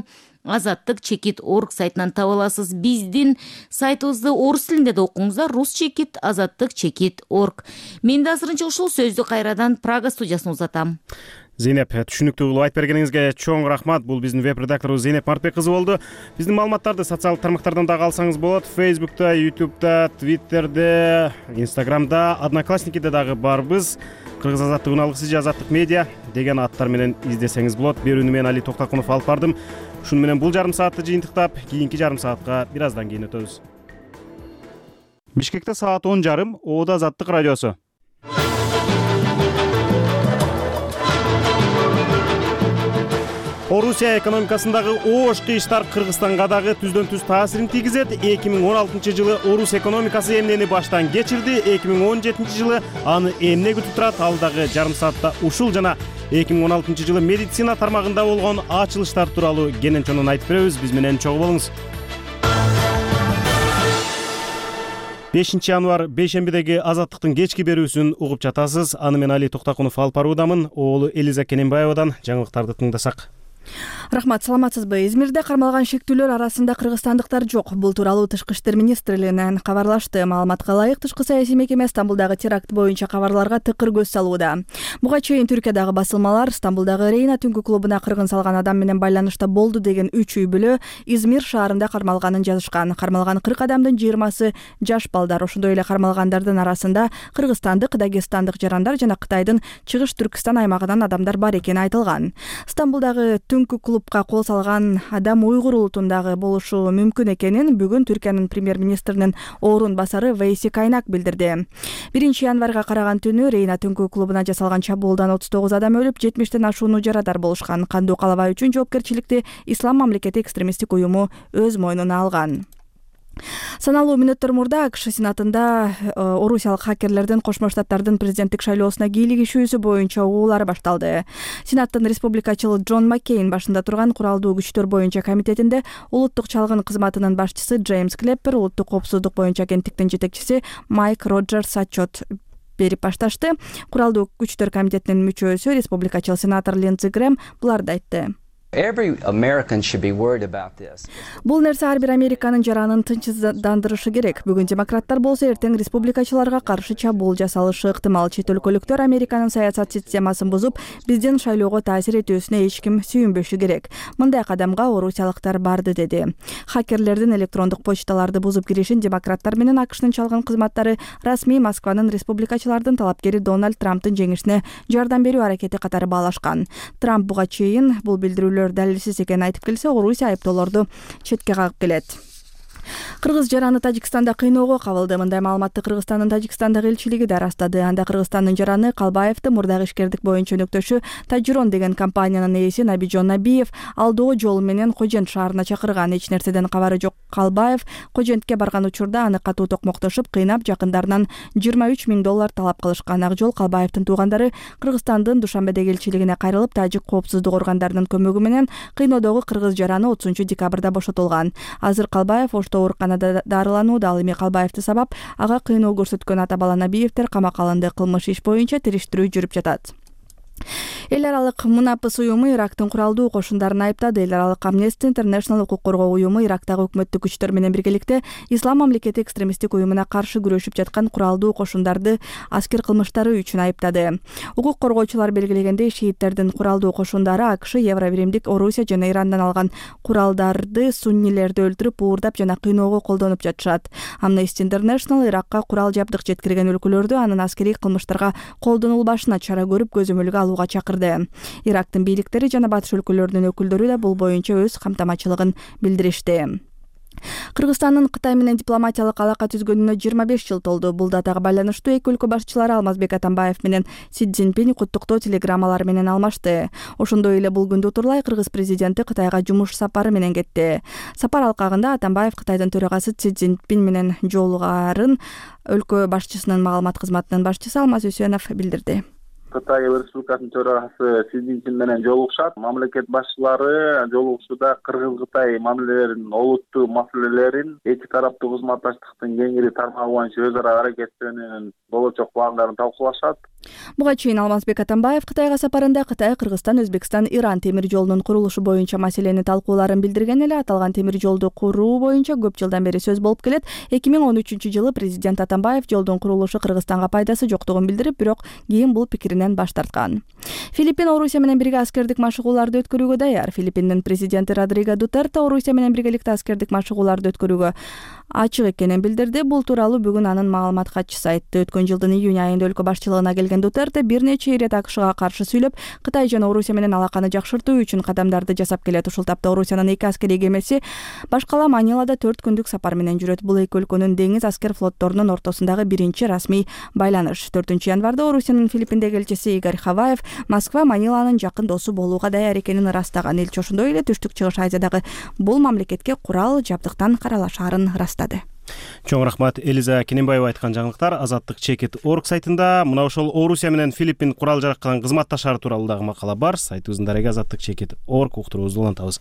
Speaker 17: азаттык чекит орг сайтынан таба аласыз. Биздин сайтыбызды орус тилинде да окуңуздар. Рус чекит азаттык чекит орг. Мен да азырынча ушул сөздү кайрадан Прага студиясына узатам.
Speaker 1: Зейнеп, түшүнүктүү кылып айтып бергениңизге чоң рахмат. Бул биздин веб-редакторубуз Зейнеп Мартбек кызы болду. Биздин маалыматтарды социалдык тармактардан да алсаңыз болот. Facebook'та, YouTube'да, Twitter'де, Instagram'да, Одноклассникиде дагы барбыз. Кыргыз азаттык уналык сижи азаттык медиа деген аттар менен издесеңиз болот. Берүүнү мен Али Токтакунов алып бардым. Ушуну менен бул жарым саатты жыйынтыктап, кийинки жарым саатка бир аздан кийин өтөбүз. Бишкекте саат он жарым, Оода Азаттык радиосу. Орусия экономикасындагы оош кыйыштар Кыргызстанга дагы түздөн түз таасирин тийгизет. эки миң он алтынчы жылы Орус экономикасы эмнени баштан кечирди, эки миң он жетинчи жылы аны эмне күтүп турат, ал дагы жарым саатта ушул жана эки миң он алтынчы жылы медицина тармагында болгон ачылыштар тууралуу кенен чонун айтып беребиз. Биз менен чогуу болуңуз. бешинчи январь бейшембидеги Азаттыктын кечки берүүсүн угуп жатасыз. Аны мен Али Токтакунов алып баруудамын. Оолу Элиза Кененбаевадан жаңылыктарды тыңдасак.
Speaker 4: Рахмат, саламатсызбы? Измирде кармалган шектүүлөр арасында кыргызстандыктар жок. Бул тууралуу Тышкы иштер министрлигинен кабарлашты. Маалыматка ылайык, Тышкы саясий мекеме Стамбулдагы теракт боюнча кабарларга тыкыр көз салууда. Буга чейин Түркиядагы басылмалар Стамбулдагы Рейна түнкү клубуна кыргын салган адам менен байланышта болду деген үч үй бүлө Измир шаарында кармалганын жазышкан. Кармалган кырк адамдын жыйырмасы жаш балдар. Ошондой эле кармалгандардын арасында кыргызстандык, дагестандык жарандар жана Кытайдын Чыгыш Түркстан аймагынан адамдар бар экени айтылган. Стамбулдагы түнкү клубка кол салган адам уйгур улутундагы болушу мүмкүн экенин бүгүн Түркиянын премьер-министринин орун басары Вейси Кайнак билдирди. биринчи январга караган түнү Рейна түнкү клубуна жасалган чабуулдан отуз тогуз адам өлүп, жетимиштен ашуунуу жарадар болушкан. Кандуу калабай үчүн жоопкерчиликти Ислам мамлекети экстремисттик уюму өз мойнуна алган. Саналуу мүнөттөр мурда АКШ Сенатында орусиялык хакерлердин Кошмо Штаттардын президенттик шайлоосуна кийлигишүүсү боюнча угуулар башталды. Сенаттын республикачыл Джон Маккейн башында турган куралдуу күчтөр боюнча комитетинде улуттук чалгын кызматынын башчысы Джеймс Клеппер, улуттук коопсуздук боюнча агенттиктин жетекчиси Майк Роджерс отчет берип башташты. Куралдуу күчтөр комитетинин мүчөсү республикачыл сенатор Линдси Грэм буларды айтты. Бул нерсе ар бир американын жаранын тынчсыздандырышы керек. Бүгүн демократтар болсо, эртең республикачыларга каршы чабуул жасалышы ыктымал. Чет өлкөлүктөр Американын саясат системасын бузуп, биздин шайлоого таасир этүүсүнө эч ким сүйүнбөшү керек. Мындай кадамга орусиялыктар барды, деди. Хакерлердин электрондук почталарды бузуп киришин демократтар менен АКШнын чалгын кызматтары расмий Москванын республикачылардын талапкери Дональд Трамптын жеңишине жардам берүү аракети катары баалашкан. Трамп буга чейин бул билдирүүлөр далилсиз экенин айтып келсе, Орусия айыптоолорду четке кагып келет. Кыргыз жараны Тажикстанда кыйноого кабылды. Мындай маалыматты Кыргызстандын Тажикстандагы элчилиги да ырастады. Анда Кыргызстандын жараны Калбаевди мурдагы ишкердик боюнча өнөктөшү Тажирон деген компаниянын ээси Набижон Набиев алдоо жол менен Кожент шаарына чакырган. Эч нерседен кабары жок Калбаев Кожентке барган учурда аны катуу токмоктошуп, кыйнап, жакындарынан жыйырма үч миң доллар талап кылышкан. Ак жол Калбаевдин туугандары Кыргызстандын Душанбедеги элчилигине кайрылып, тажик коопсуздук органдарынын көмөгү менен кыйноодогу кыргыз жараны отузунчу декабрда бошотулган. Азыр Калбаев ооруканада дарыланууда. Ал эми Калбаевди сабап ага кыйноо көрсөткөн ата бала Набиевдер камакка алынды. Кылмыш иш боюнча териштирүү жүрүп жатат. Эл аралык Мунапыс уюму Ирактын куралдуу кошундарын айыптады. Эл аралык Amnesty International укук коргоо уюму Ирактагы өкмөттүк күчтөр менен биргеликте Ислам мамлекети экстремисттик уюмуна каршы күрөшүп жаткан куралдуу кошундарды аскер кылмыштары үчүн айыптады. Укук коргоочулар белгилегендей, шииттердин куралдуу кошундары АКШ, Евробиримдик, Орусия жана Ирандан алган куралдарды суннилерди өлтүрүп, уурдап жана кыйноого колдонуп жатышат. Amnesty International Иракка курал жабдык жеткирген өлкөлөрдү анын аскерий кылмыштарга колдонулбашына чара көрүп көзөмөлгө алууга чакырды. Ирактын бийликтери жана батыш өлкөлөрүнүн өкүлдөрү да бул боюнча өз камтамачылыгын билдиришти. Кыргызстандын Кытай менен дипломатиялык алака түзгөнүнө жыйырма беш жыл толду. Бул датага байланыштуу эки өлкө башчылары Алмазбек Атамбаев менен Си Цзиньпин куттуктоо телеграммалар менен алмашты. Ошондой эле бул күндү утурлай Кыргыз президенти Кытайга жумуш сапары менен кетти. Сапар алкагында Атамбаев Кытайдын төрагасы Си Цзиньпин менен жолугарын өлкө башчысынын маалымат кызматынын башчысы Алмаз Үсөнов билдирди.
Speaker 18: Кытай Республикасынын төрагасы Си Цзиньпин менен жолугушат. Мамлекет башчылары жолугушууда Кыргыз-Кытай мамилелеринин олуттуу маселелерин, эки тараптуу кызматташтыктын кеңири тармагы боюнча өз ара аракеттенүүнүн болочок пландарын талкуулашат.
Speaker 4: Буга чейин Алмазбек Атамбаев Кытайга сапарында Кытай, Кыргызстан, Өзбекстан, Иран темир жолунун курулушу боюнча маселени талкууларын билдирген эле. Аталган темир жолду куруу боюнча көп жылдан бери сөз болуп келет. эки миң он үчүнчү жылы президент Атамбаев жолдун курулушу Кыргызстанга пайдасы жоктугун билдирип, бирок кийин бул пикиринен баш тарткан. Филиппин Орусия менен бирге аскердик машыгууларды өткөрүүгө даяр. Филиппиндин президенти Родриго Дутерте Орусия менен биргеликте аскердик машыгууларды өткөрүүгө ачык экенин билдирди. Бул тууралуу бүгүн анын маалымат катчысы айтты. Өткөн жылдын июнь айында өлкө башчылыгына келген Дутерте бир нече ирет АКШга каршы сүйлөп, Кытай жана Орусия менен алаканы жакшыртуу үчүн кадамдарды жасап келет. Ушул тапта Орусиянын эки аскерий кемеси башкала Манилада төрт күндүк сапар менен жүрөт. Бул эки өлкөнүн деңиз аскер флотторунун ортосундагы биринчи расмий байланыш. төртүнчү январда Орусиянын Филиппиндеги элчиси Игорь Хаваев Москва Маниланын жакын досу болууга даяр экенин ырастаган. Элчи ошондой эле Түштүк Чыгыш Азиядагы бул мамлекетке курал жабдыктан каралашаарын ырастады.
Speaker 1: Чоң рахмат Элиза Кененбаева айткан жаңылыктар азаттык чекит орг сайтында. Мына ошол Орусия менен Филиппин курал жараткан кызматташары тууралуу дагы макала бар. Сайтыбыздын дареги азаттык чекит орг уктуруубузду улантабыз.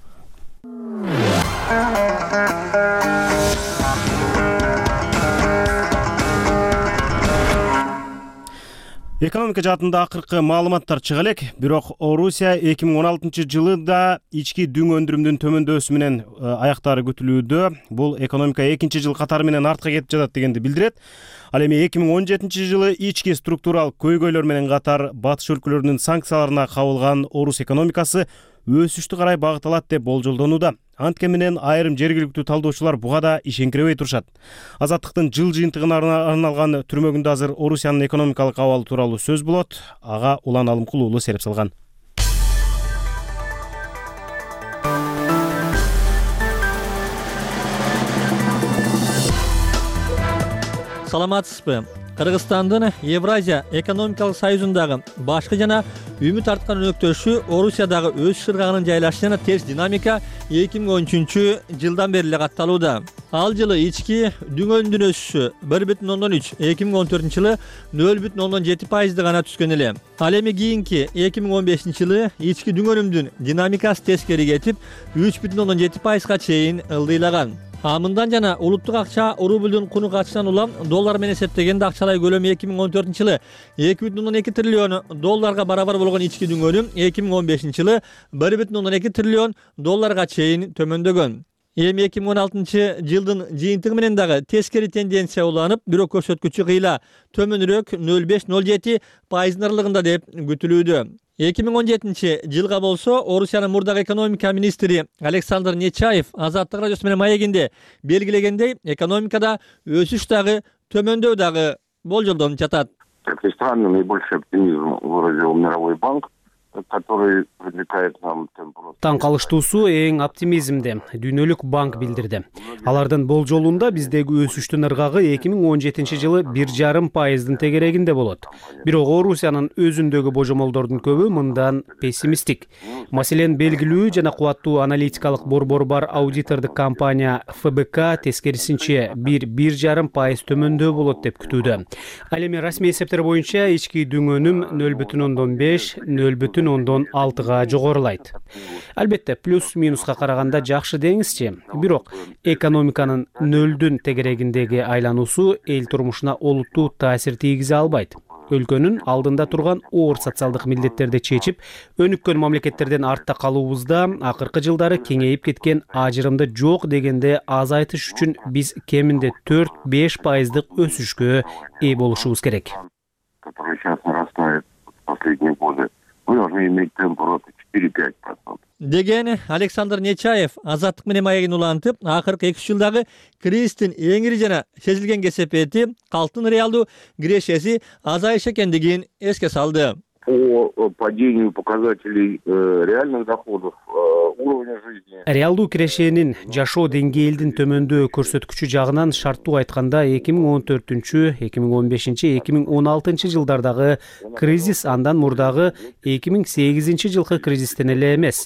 Speaker 1: Экономика жаатында акыркы маалыматтар чыга элек, бирок Орусия эки миң он алтынчы жылда ички дүң өндүрүмдүн төмөндөсү менен аяктары күтүлүүдө. Бул экономика экинчи жыл катары менен артка кетип жатат дегенди билдирет. Ал эми эки миң он жетинчи жылы ички структуралык көйгөйлөр менен катар батыш өлкөлөрүнүн санкцияларына кабылган орус экономикасы өсүштү карай багытталат деп болжолдонууда. Антке менен айрым жергиликтүү талдоочулар буга да ишенкиребей турушат. Азаттыктын жыл жыйынтыгына арналган түрмөгүндө азыр Орусиянын экономикалык абалы тууралуу сөз болот. Ага Улан Алымкул уулу сереп салган.
Speaker 19: Саламатсызбы? Кыргызстандын Евразия экономикалык союзундагы башкы жана үмүт арткан өнөктөшү Орусиядагы өсүш ыргагынын жайлашышы жана терс динамика эки миң он үчүнчү жылдан бери эле катталууда. Ал жылы ички дүң өндүрүм өсүшү бир бүтүн ондон үч, эки миң он төртүнчү жылы нөл бүтүн ондон жети пайызды гана түзгөн эле. Ал эми кийинки эки миң он бешинчи жылы ички дүң өнүмдүн динамикасы тескери кетип, үч бүтүн ондон жети пайызга чейин ылдыйлаган. А мындан жана улуттук акча рублдун куну качынан улам доллар менен эсептегенде акчалай көлөмү эки миң он төртүнчү жылы эки бүтүн ондон эки триллион долларга барабар болгон ички дүң өнүм эки миң он бешинчи жылы бир бүтүн ондон эки триллион долларга чейин төмөндөгөн. Эми эки миң он алтынчы жылдын жыйынтыгы менен дагы тескери тенденция уланып, бирок көрсөткүчү кыйла төмөнүрөөк нөл бүтүн беш нөл жети пайыздын аралыгында деп күтүлүүдө. эки миң он жетинчи жылга болсо Орусиянын мурдагы экономика министри Александр Нечаев Азаттык радиосу менен маегинде белгилегендей, экономикада өсүш дагы төмөндөв дагы болжолдонуп жатат.
Speaker 20: Как ни странно, наибольший оптимизм выразил Мировой банк, который привлекает нам темпу.
Speaker 21: Таң калыштуусу эң оптимизмди Дүйнөлүк банк билдирди. Алардын болжолунда биздеги өсүштүн ыргагы эки миң он жетинчи жылы бир жарым пайыздын тегерегинде болот. Бирок Орусиянын өзүндөгү божомолдордун көбү мындан пессимистик. Маселен, белгилүү жана кубаттуу аналитикалык борбор бар аудитордук компания эф бэ ка тескерисинче бир бир жарым пайыз төмөндөө болот деп күтүүдө. Ал эми расмий эсептер боюнча ички дүң өнүм нөл бүтүн ондон беш, нөл бүтүн ондон алтыга жогорулайт. Албетте, плюс минуска караганда жакшы деңизчи. Бирок экономиканын нөлдүн тегерегиндеги айлануусу эл турмушуна олуттуу таасир тийгизе албайт. Өлкөнүн алдында турган оор социалдык милдеттерди чечип, өнүккөн мамлекеттерден артта калуубузда акыркы жылдары кеңейип кеткен ажырымды жок дегенде азайтыш үчүн биз кеминде төрт беш пайыздык өсүшкө ээ болушубуз керек.
Speaker 20: Который сейчас нарастает в последние годы. Мы должны иметь темп роста четыре-пять процентов.
Speaker 19: Деген Александр Нечаев Азаттык менен маегин улантып, акыркы эки үч жылдагы кризистин эң ири жана сезилген кесепети калктын реалдуу кирешеси азайыш экендигин эске салды.
Speaker 20: По падению показателей реальных доходов, уровня жизни.
Speaker 21: Реалдуу кирешенин жашоо деңгээлдин төмөндөө көрсөткүчү жагынан шарттуу айтканда эки миң он төртүнчү, эки миң он бешинчи, эки миң он алтынчы жылдардагы кризис андан мурдагы эки миң сегизинчи жылкы кризистен эле эмес.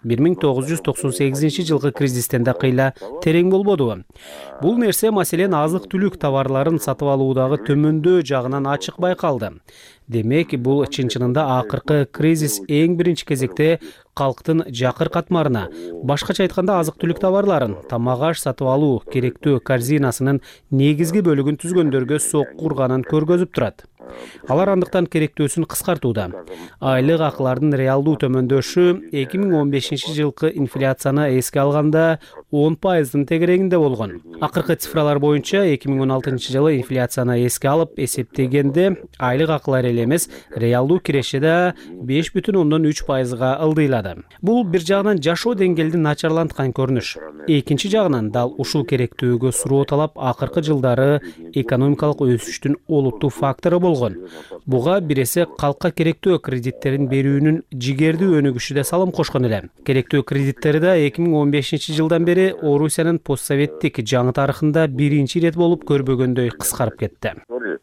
Speaker 21: бир миң тогуз жүз токсон сегизинчи жылкы кризистен да кыйла терең болбодубу? Бул нерсе маселен азык түлүк товарларын сатып алуудагы төмөндөө жагынан ачык байкалды. Демек, бул чын-чынында акыркы кризис эң биринчи кезекте калктын жакыр катмарына, башкача айтканда азык түлүк товарларын, тамак аш сатып алуу керектүү корзинасынын негизги бөлүгүн түзгөндөргө сокку урганын көргөзүп турат. Алар андыктан керектөөсүн кыскартууда. Айлык акылардын реалдуу төмөндөшү эки миң он бешинчи жылкы инфляцияны эске алганда он пайыздын тегерегинде болгон. Акыркы цифралар боюнча эки миң он алтынчы жылы инфляцияны эске алып эсептегенде айлык акылар эле эмес, реалдуу киреши да беш бүтүн ондон үч пайызга ылдыйлады. Бул бир жагынан жашоо деңгээлин начарланткан көрүнүш. Экинчи жагынан дал ушул керектүүгө суроо талап акыркы жылдары экономикалык өсүштүн олуттуу фактору болгон. Буга бир эсе калкка керектүү кредиттерин берүүнүн жигердүү өнүгүшү да салым кошкон эле. Керектүү кредиттери да эки миң он бешинчи жылдан бери Орусиянын постсоветтик жаңы тарыхында биринчи ирет болуп көрбөгөндөй кыскарып кетти.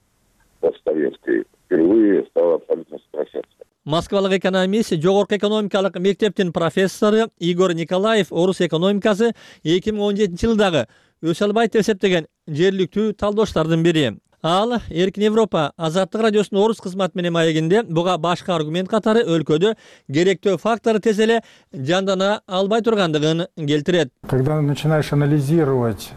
Speaker 19: Москвалык экономист, жогорку экономикалык мектептин профессору Игорь Николаев Орус экономикасы эки миң он жетинчи жылдагы өсө албайт деп эсептеген жергиликтүү талдоочлордун бири. Ал Эркин Европа Азаттык радиосунун орус кызматы менен маегинде буга башка аргумент катары өлкөдө керектүү фактор тез эле жандана албай тургандыгын келтирет.
Speaker 6: Когда начинаешь анализировать,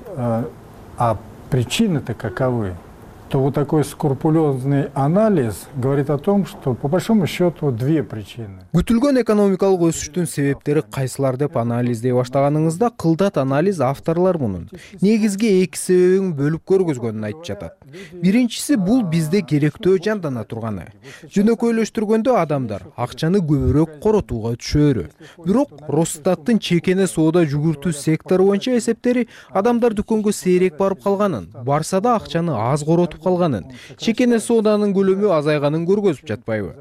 Speaker 6: а причины-то каковы, то вот такой скрупулезный анализ говорит о том, что по большому счету две причины.
Speaker 9: Күтүлгөн экономикалык өсүштүн себептери кайсылар деп анализдей баштаганыңызда кылдат анализ авторлор мунун негизги эки себебин бөлүп көргөзгөнүн айтып жатат. Биринчиси бул бизде керектөө жандана турганы. Жөнөкөйлөштүргөндө адамдар акчаны көбүрөөк коротууга түшөөрү. Бирок Росстаттын чекене соода жүгүртүү сектору боюнча эсептери адамдар дүкөнгө сейрек барып калганын, барса да акчаны аз коротуп калганын, чекене сооданын көлөмү азайганын көргөзүп жатпайбы?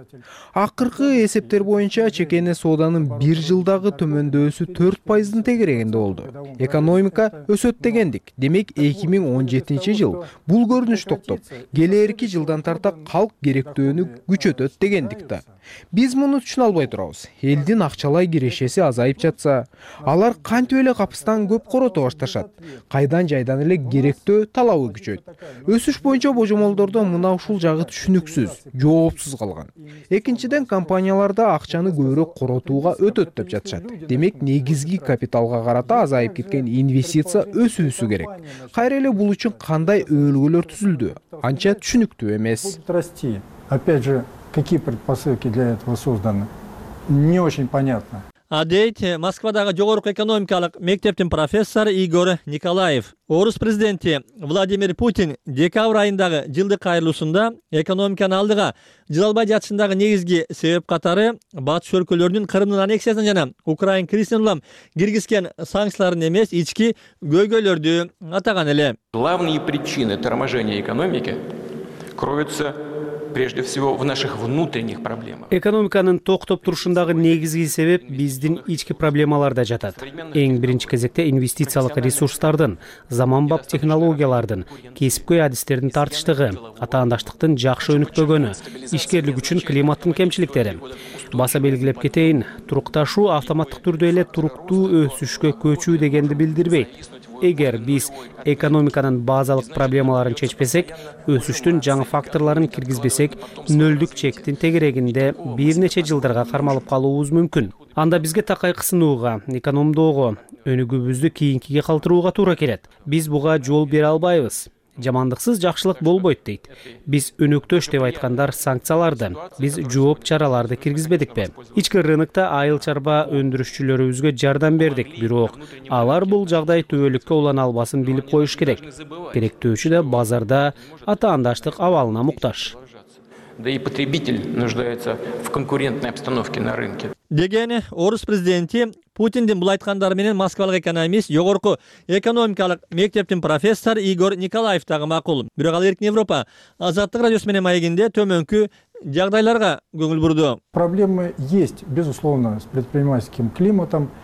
Speaker 9: Акыркы эсептер боюнча чекене сооданын бир жылдагы төмөндөсү төрт пайыздын тегерегинде болду. Экономика өсөт дегендик. Демек эки миң он жетинчи жыл бул көрүнүш токтоп, келээрки жылдан тарта калк керектөөнү күчөтөт дегендик да. Биз муну түшүнө албай турабыз. Элдин акчалай кирешеси азайып жатса, алар кантип эле капыстан көп корото башташат. Кайдан жайдан эле керектөө талабы күчөйт. Өсүш боюнча божомолдордо мына ушул жагы түшүнүксүз, жоопсуз калган. Экинчиден компанияларда акчаны көбүрөөк коротууга өтөт деп жатышат. Демек негизги капиталга карата азайып кеткен инвестиция өсүүсү керек. Кайра эле бул үчүн кандай өбөлгөлөр түзүлдү? Анча түшүнүктүү эмес.
Speaker 6: Опять же, какие предпосылки для этого созданы? Не очень понятно.
Speaker 19: А дейт Москвадагы жогорку экономикалык мектептин профессору Игорь Николаев. Орус президенти Владимир Путин декабрь айындагы жылдык кайрылуусунда экономиканы алдыга жыла албай жатышындагы негизги себеп катары батыш өлкөлөрүнүн Крымдын аннексиясынан жана Украин кризисинен улам киргизген санкцияларын эмес, ички көйгөйлөрдү атаган эле.
Speaker 22: Главные причины торможения экономики кроются прежде всего в наших внутренних проблемах.
Speaker 21: Экономиканын токтоп турушундагы негизги себеп биздин ички проблемаларда жатат. Эң биринчи кезекте инвестициялык ресурстардын, заманбап технологиялардын, кесипкөй адистердин тартыштыгы, атаандаштыктын жакшы өнүкпөгөнү, ишкерлик үчүн климаттын кемчиликтери. Баса белгилеп кетейин, турукташуу автоматтык түрдө эле туруктуу өсүшкө көчүү дегенди билдирбейт. Эгер биз экономиканын базалык проблемаларын чечпесек, өсүштүн жаңы факторлорун киргизбесек, нөлдүк чектин тегерегинде бир нече жылдарга кармалып калуубуз мүмкүн. Анда бизге такай кысынууга, экономдоого, өнүгүүбүздү кийинкиге калтырууга туура келет. Биз буга жол бере албайбыз. Жамандыксыз жакшылык болбойт дейт. Биз өнөктөш деп айткандар санкцияларды, биз жооп чараларды киргизбедикпи? Ички рынокто айыл чарба өндүрүшчүлөрүбүзгө жардам бердик, бирок алар бул жагдай түбөлүккө улана албасын билип коюш керек. Керектөөчү да базарда атаандаштык абалына муктаж.
Speaker 22: Да и потребитель нуждается в конкурентной обстановке на рынке.
Speaker 19: Деген Орус президенти Путиндин бул айткандары менен москвалык экономист, жогорку экономикалык мектептин профессору Игорь Николаев дагы макул. Бирок ал Эркин Европа Азаттык радиосу менен маегинде төмөнкү жагдайларга көңүл бурду.
Speaker 6: Проблемы есть, безусловно, с предпринимательским климатом.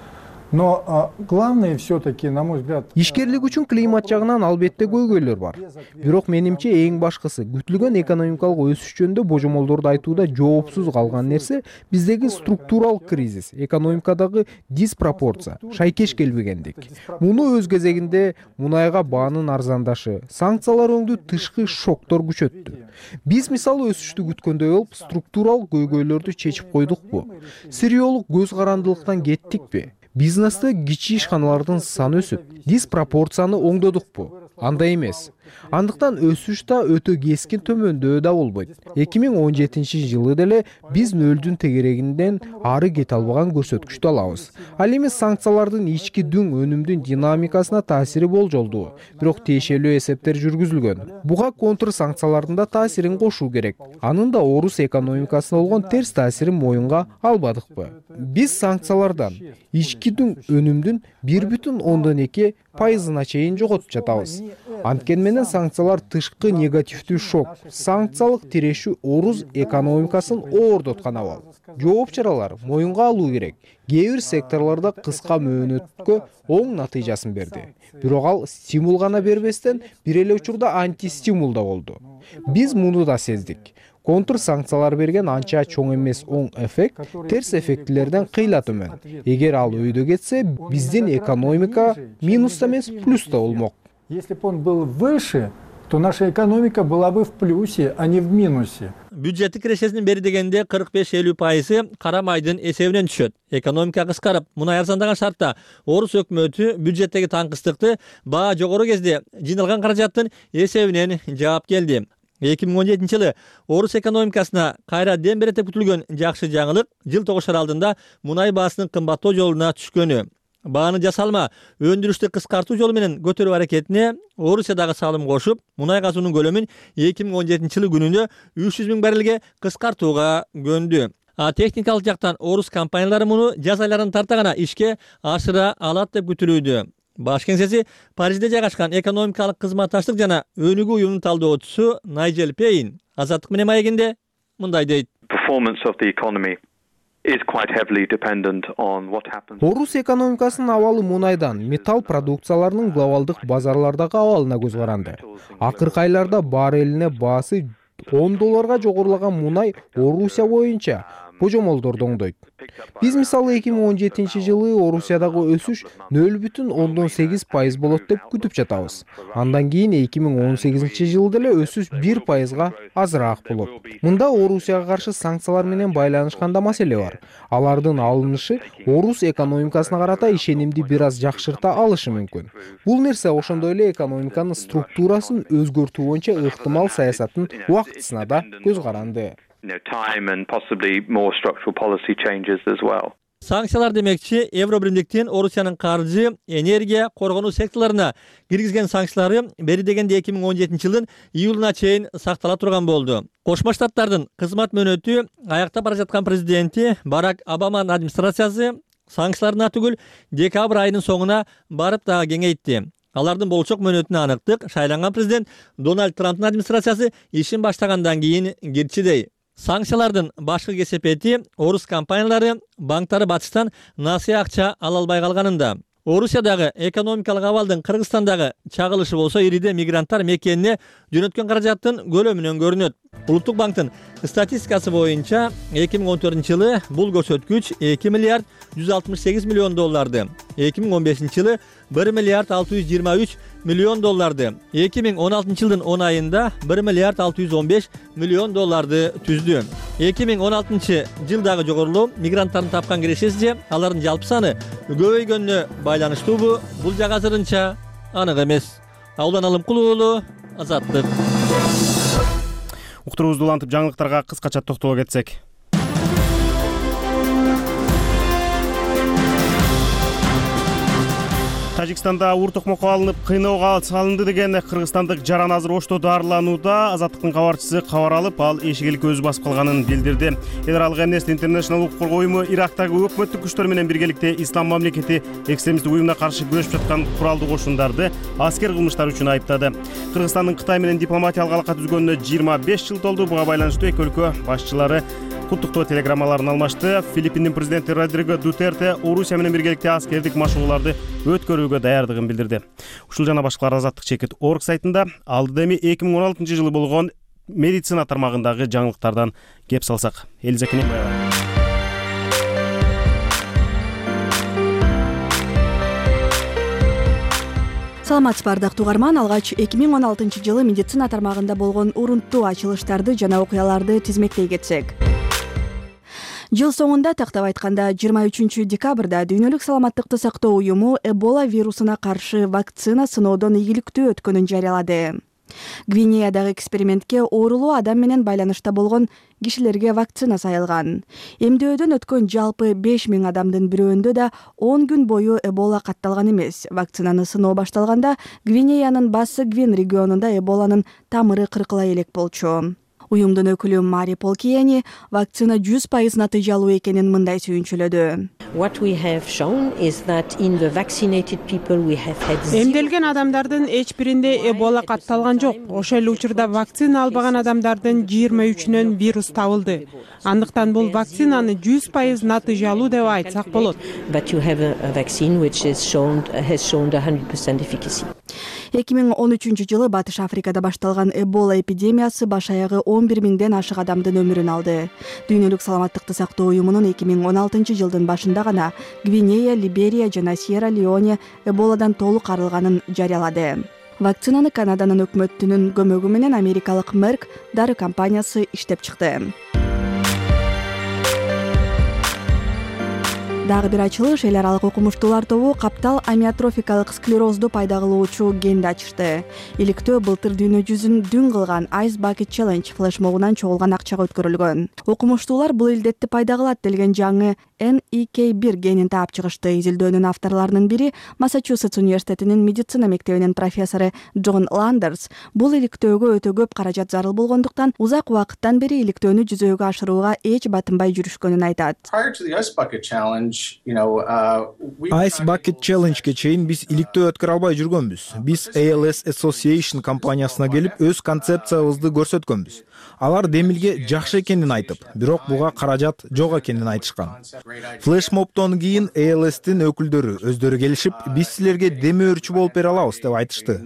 Speaker 6: Но главное все-таки, на мой взгляд,
Speaker 9: ишкерлик үчүн климат жагынан албетте көйгөйлөр бар. Бирок менимче эң башкысы күтүлгөн экономикалык өсүш жөнүндө божомолдорду айтууда жоопсуз калган нерсе биздеги структуралык кризис, экономикадагы диспропорция, шайкеш келбегендик. Муну өз кезегинде мунайга баанын арзандашы, санкциялар өңдүү тышкы шоктор күчөттү. Биз мисалы өсүштү күткөндөй болуп, структуралык көйгөйлөрдү чечип койдукпу? Сириолук көз карандылыктан кеттикпи? Бизнесте кичи ишканалардын саны өсүп, диспропорцияны оңдодукпу? Андай эмес. Андыктан өсүш да өтө кескин төмөндөө да болбойт. эки миң он жетинчи жылы деле биз нөлдүн тегерегинден ары кете албаган көрсөткүчтү алабыз. Ал эми санкциялардын ички дүң өнүмдүн динамикасына таасири болжолду, бирок тиешелүү эсептер жүргүзүлгөн. Буга контр санкциялардын да таасирин кошуу керек. Анын да орус экономикасына болгон терс таасирин моюнга албадыкпы? Биз санкциялардан ички дүң өнүмдүн бир бүтүн ондон эки пайызына чейин жоготуп жатабыз. Анткени менен санкциялар тышкы негативдүү шок, санкциялык тирешүү орус экономикасын оордоткан абал. Жооп чаралар моюнга алуу керек. Кээ бир секторлордо кыска мөөнөткө оң натыйжасын берди. Бирок ал стимул гана бербестен бир эле учурда антистимул да болду. Биз муну да сездик. Контр санкциялар берген анча чоң эмес оң эффект терс эффектилерден кыйла төмөн. Эгер ал өйдө кетсе, биздин экономика минуста эмес плюста болмок.
Speaker 6: Если бы он был выше, то наша экономика была бы в плюсе, а не в минусе.
Speaker 19: Бюджеттик кирешесинин бери дегенде кырк беш элүү пайызы кара майдын эсебинен түшөт. Экономика кыскарып, мунай арзандаган шартта орус өкмөтү бюджеттеги таңкыстыкты баа жогору кезде жыйналган каражаттын эсебинен жаап келди. эки миң он жетинчи жылы орус экономикасына кайра дем берет деп күтүлгөн жакшы жаңылык жыл тогушар алдында мунай баасынын кымбаттоо жолуна түшкөнү. Бааны жасалма өндүрүштү кыскартуу жолу менен көтөрүү аракетине Орусиядагы салым кошуп, мунай казуунун көлөмүн эки миң он жетинчи жылы күнүндө үч жүз миң баррелге кыскартууга көндү. А техникалык жактан орус компаниялары муну жаз айларын тарта гана ишке ашыра алат деп күтүлүүдө. Баш кеңсеси Парижде жайгашкан экономикалык кызматташтык жана өнүгүү уюмунун талдоочусу Найджел Пейн Азаттык менен маегинде мындай дейт.
Speaker 9: Орус экономикасынын абалы мунайдан, металл продукцияларынын глобалдык базарлардагы абалына көз каранды. Акыркы айларда баррелине баасы он долларга жогорулаган мунай Орусия боюнча божомолдорду оңдойт. Биз мисалы эки миң он жетинчи жылы Орусиядагы өсүш нөл бүтүн ондон сегиз пайыз болот деп күтүп жатабыз. Андан кийин эки миң он сегизинчи жылы деле өсүш бир пайызга азыраак болот. Мында Орусияга каршы санкциялар менен байланышкан да маселе бар. Алардын алынышы орус экономикасына карата ишенимди бир аз жакшырта алышы мүмкүн. Бул нерсе ошондой эле экономиканын структурасын өзгөртүү боюнча ыктымал саясаттын убактысына да көз каранды.
Speaker 19: Санкциялар демекчи Евробиримдиктин Орусиянын каржы, энергия, коргонуу секторлоруна киргизген санкциялары бери дегенде эки миң он жетинчи жылдын июлуна чейин сактала турган болду. Кошмо Штаттардын кызмат мөөнөтү аяктап бара жаткан президенти Барак Обаманын администрациясы санкцияларына түгүл декабрь айынын соңуна барып дагы кеңейтти. Алардын болчок мөөнөтүнө аныктык шайланган президент Дональд Трамптын администрациясы ишин баштагандан кийин кирчидей. Санкциялардын башкы кесепети орус компаниялары банктары батыштан насыя акча ала албай калганында. Орусиядагы экономикалык абалдын Кыргызстандагы чагылышы болсо ириде мигранттар мекенине жөнөткөн каражаттын көлөмүнөн көрүнөт. Улуттук банктын статистикасы боюнча эки миң он төртүнчү жылы бул көрсөткүч эки миллиард жүз алтымыш сегиз миллион долларды, эки миң он бешинчи жылы бир миллиард алты жүз жыйырма үч миллион долларды, эки миң он алтынчы жылдын он айында бир миллиард алты жүз он беш миллион долларды түздү. эки миң он алтынчы жылдагы жогорулуу мигранттардын тапкан кирешеси же алардын жалпы саны көбөйгөнүнө байланыштуубу? Бул жак азырынча анык эмес. Аудан Алымкулуу уулу, Азаттык.
Speaker 1: Уктуруубузду улантып жаңылыктарга кыскача токтоло кетсек. Тажикстанда ур токмокко алынып кыйноого салынды деген кыргызстандык жаран азыр Ошто дарыланууда. Азаттыктын кабарчысы кабар алып, ал эшигилик өзү басып калганын билдирди. Федералдык Amnesty International укук коргоо уюму Ирактагы өкмөттүк күчтөр менен биргеликте ислам мамлекети экстремисттик уюмуна каршы күрөшүп жаткан куралдуу кошундарды аскер кылмыштары үчүн айыптады. Кыргызстандын Кытай менен дипломатиялык алака түзгөнүнө жыйырма беш жыл толду. Буга байланыштуу эки өлкө башчылары куттуктоо телеграммаларын алмашты. Филиппиндин президенти Родриго Дутерте Орусия менен биргеликте аскердик машыгууларды өткөрүүгө даярдыгын билдирди. Ушул жана башкалар азаттык чекит орг сайтында алдыда эми эки миң он алтынчы жылы болгон медицина тармагындагы жаңылыктардан кеп салсак. Элиза Кенебаева.
Speaker 4: Саламатсызбы ардактуу угарман, алгач эки миң он алтынчы жылы медицина тармагында болгон урунттуу ачылыштарды жана окуяларды тизмектей кетсек. Жыл соңунда тактап айтканда жыйырма үчүнчү декабрда Дүйнөлүк саламаттыкты сактоо уюму Эбола вирусуна каршы вакцина сыноодон ийгиликтүү өткөнүн жарыялады. Гвинеядагы экспериментке оорулуу адам менен байланышта болгон кишилерге вакцина сайылган. Эмдөөдөн өткөн жалпы беш миң адамдын бирөөндө да он күн бою Эбола катталган эмес. Вакцинаны сыноо башталганда Гвинеянын Басы Гвин регионунда Эболанын тамыры кыркыла элек болчу. Уюмдун өкүлү Мари Полкиени вакцина жүз пайыз натыйжалуу экенин мындай сүйүнчүлөдү.
Speaker 7: Эмделген адамдардын эч биринде Эбола катталган жок. Ошол эле учурда вакцина албаган адамдардын жыйырма үчүнөн вирус табылды. Андыктан бул вакцинаны жүз пайыз натыйжалуу деп айтсак болот.
Speaker 4: эки миң он үчүнчү жылы Батыш Африкада башталган Эбола эпидемиясы баш аягы он бир миңден ашык адамдын өмүрүн алды. Дүйнөлүк саламаттыкты сактоо уюмунун эки миң он алтынчы жылдын башында гана Гвинея, Либерия жана Сьерра-Леоне Эболадан толук арылганын жарыялады. Вакцинаны Канаданын өкмөтүнүн көмөгү менен америкалык Merck дары компаниясы иштеп чыкты. Дагы бир ачылыш, эл аралык окумуштуулар тобу каптал амиотрофикалык склерозду пайда кылуучу генди ачышты. Иликтөө былтыр дүйнө жүзүн дүн кылган Ice Bucket Challenge флешмобунан чогулган акчага өткөрүлгөн. Окумуштуулар бул илдетти пайда кылат делген жаңы Эн И Кей бир генин таап чыгышты. Изилдөөнүн авторлорунун бири Массачусетс университетинин медицина мектебинин профессору Джон Ландерс бул иликтөөгө өтө көп каражат зарыл болгондуктан узак убакыттан бери иликтөөнү жүзөөгө ашырууга эч батынбай жүрүшкөнүн айтат.
Speaker 8: Ice Bucket Challenge'ге чейин биз иликтөө өткөрө албай жүргөнбүз. Биз A L S Association компаниясына келип өз концепциябызды көрсөткөнбүз. Алар демилге жакшы экенин айтып, бирок буга каражат жок экенин айтышкан. Флешмобтон кийин A L S'тин өкүлдөрү өздөрү келишип, биз силерге демөөрчү болуп бере алабыз деп айтышты.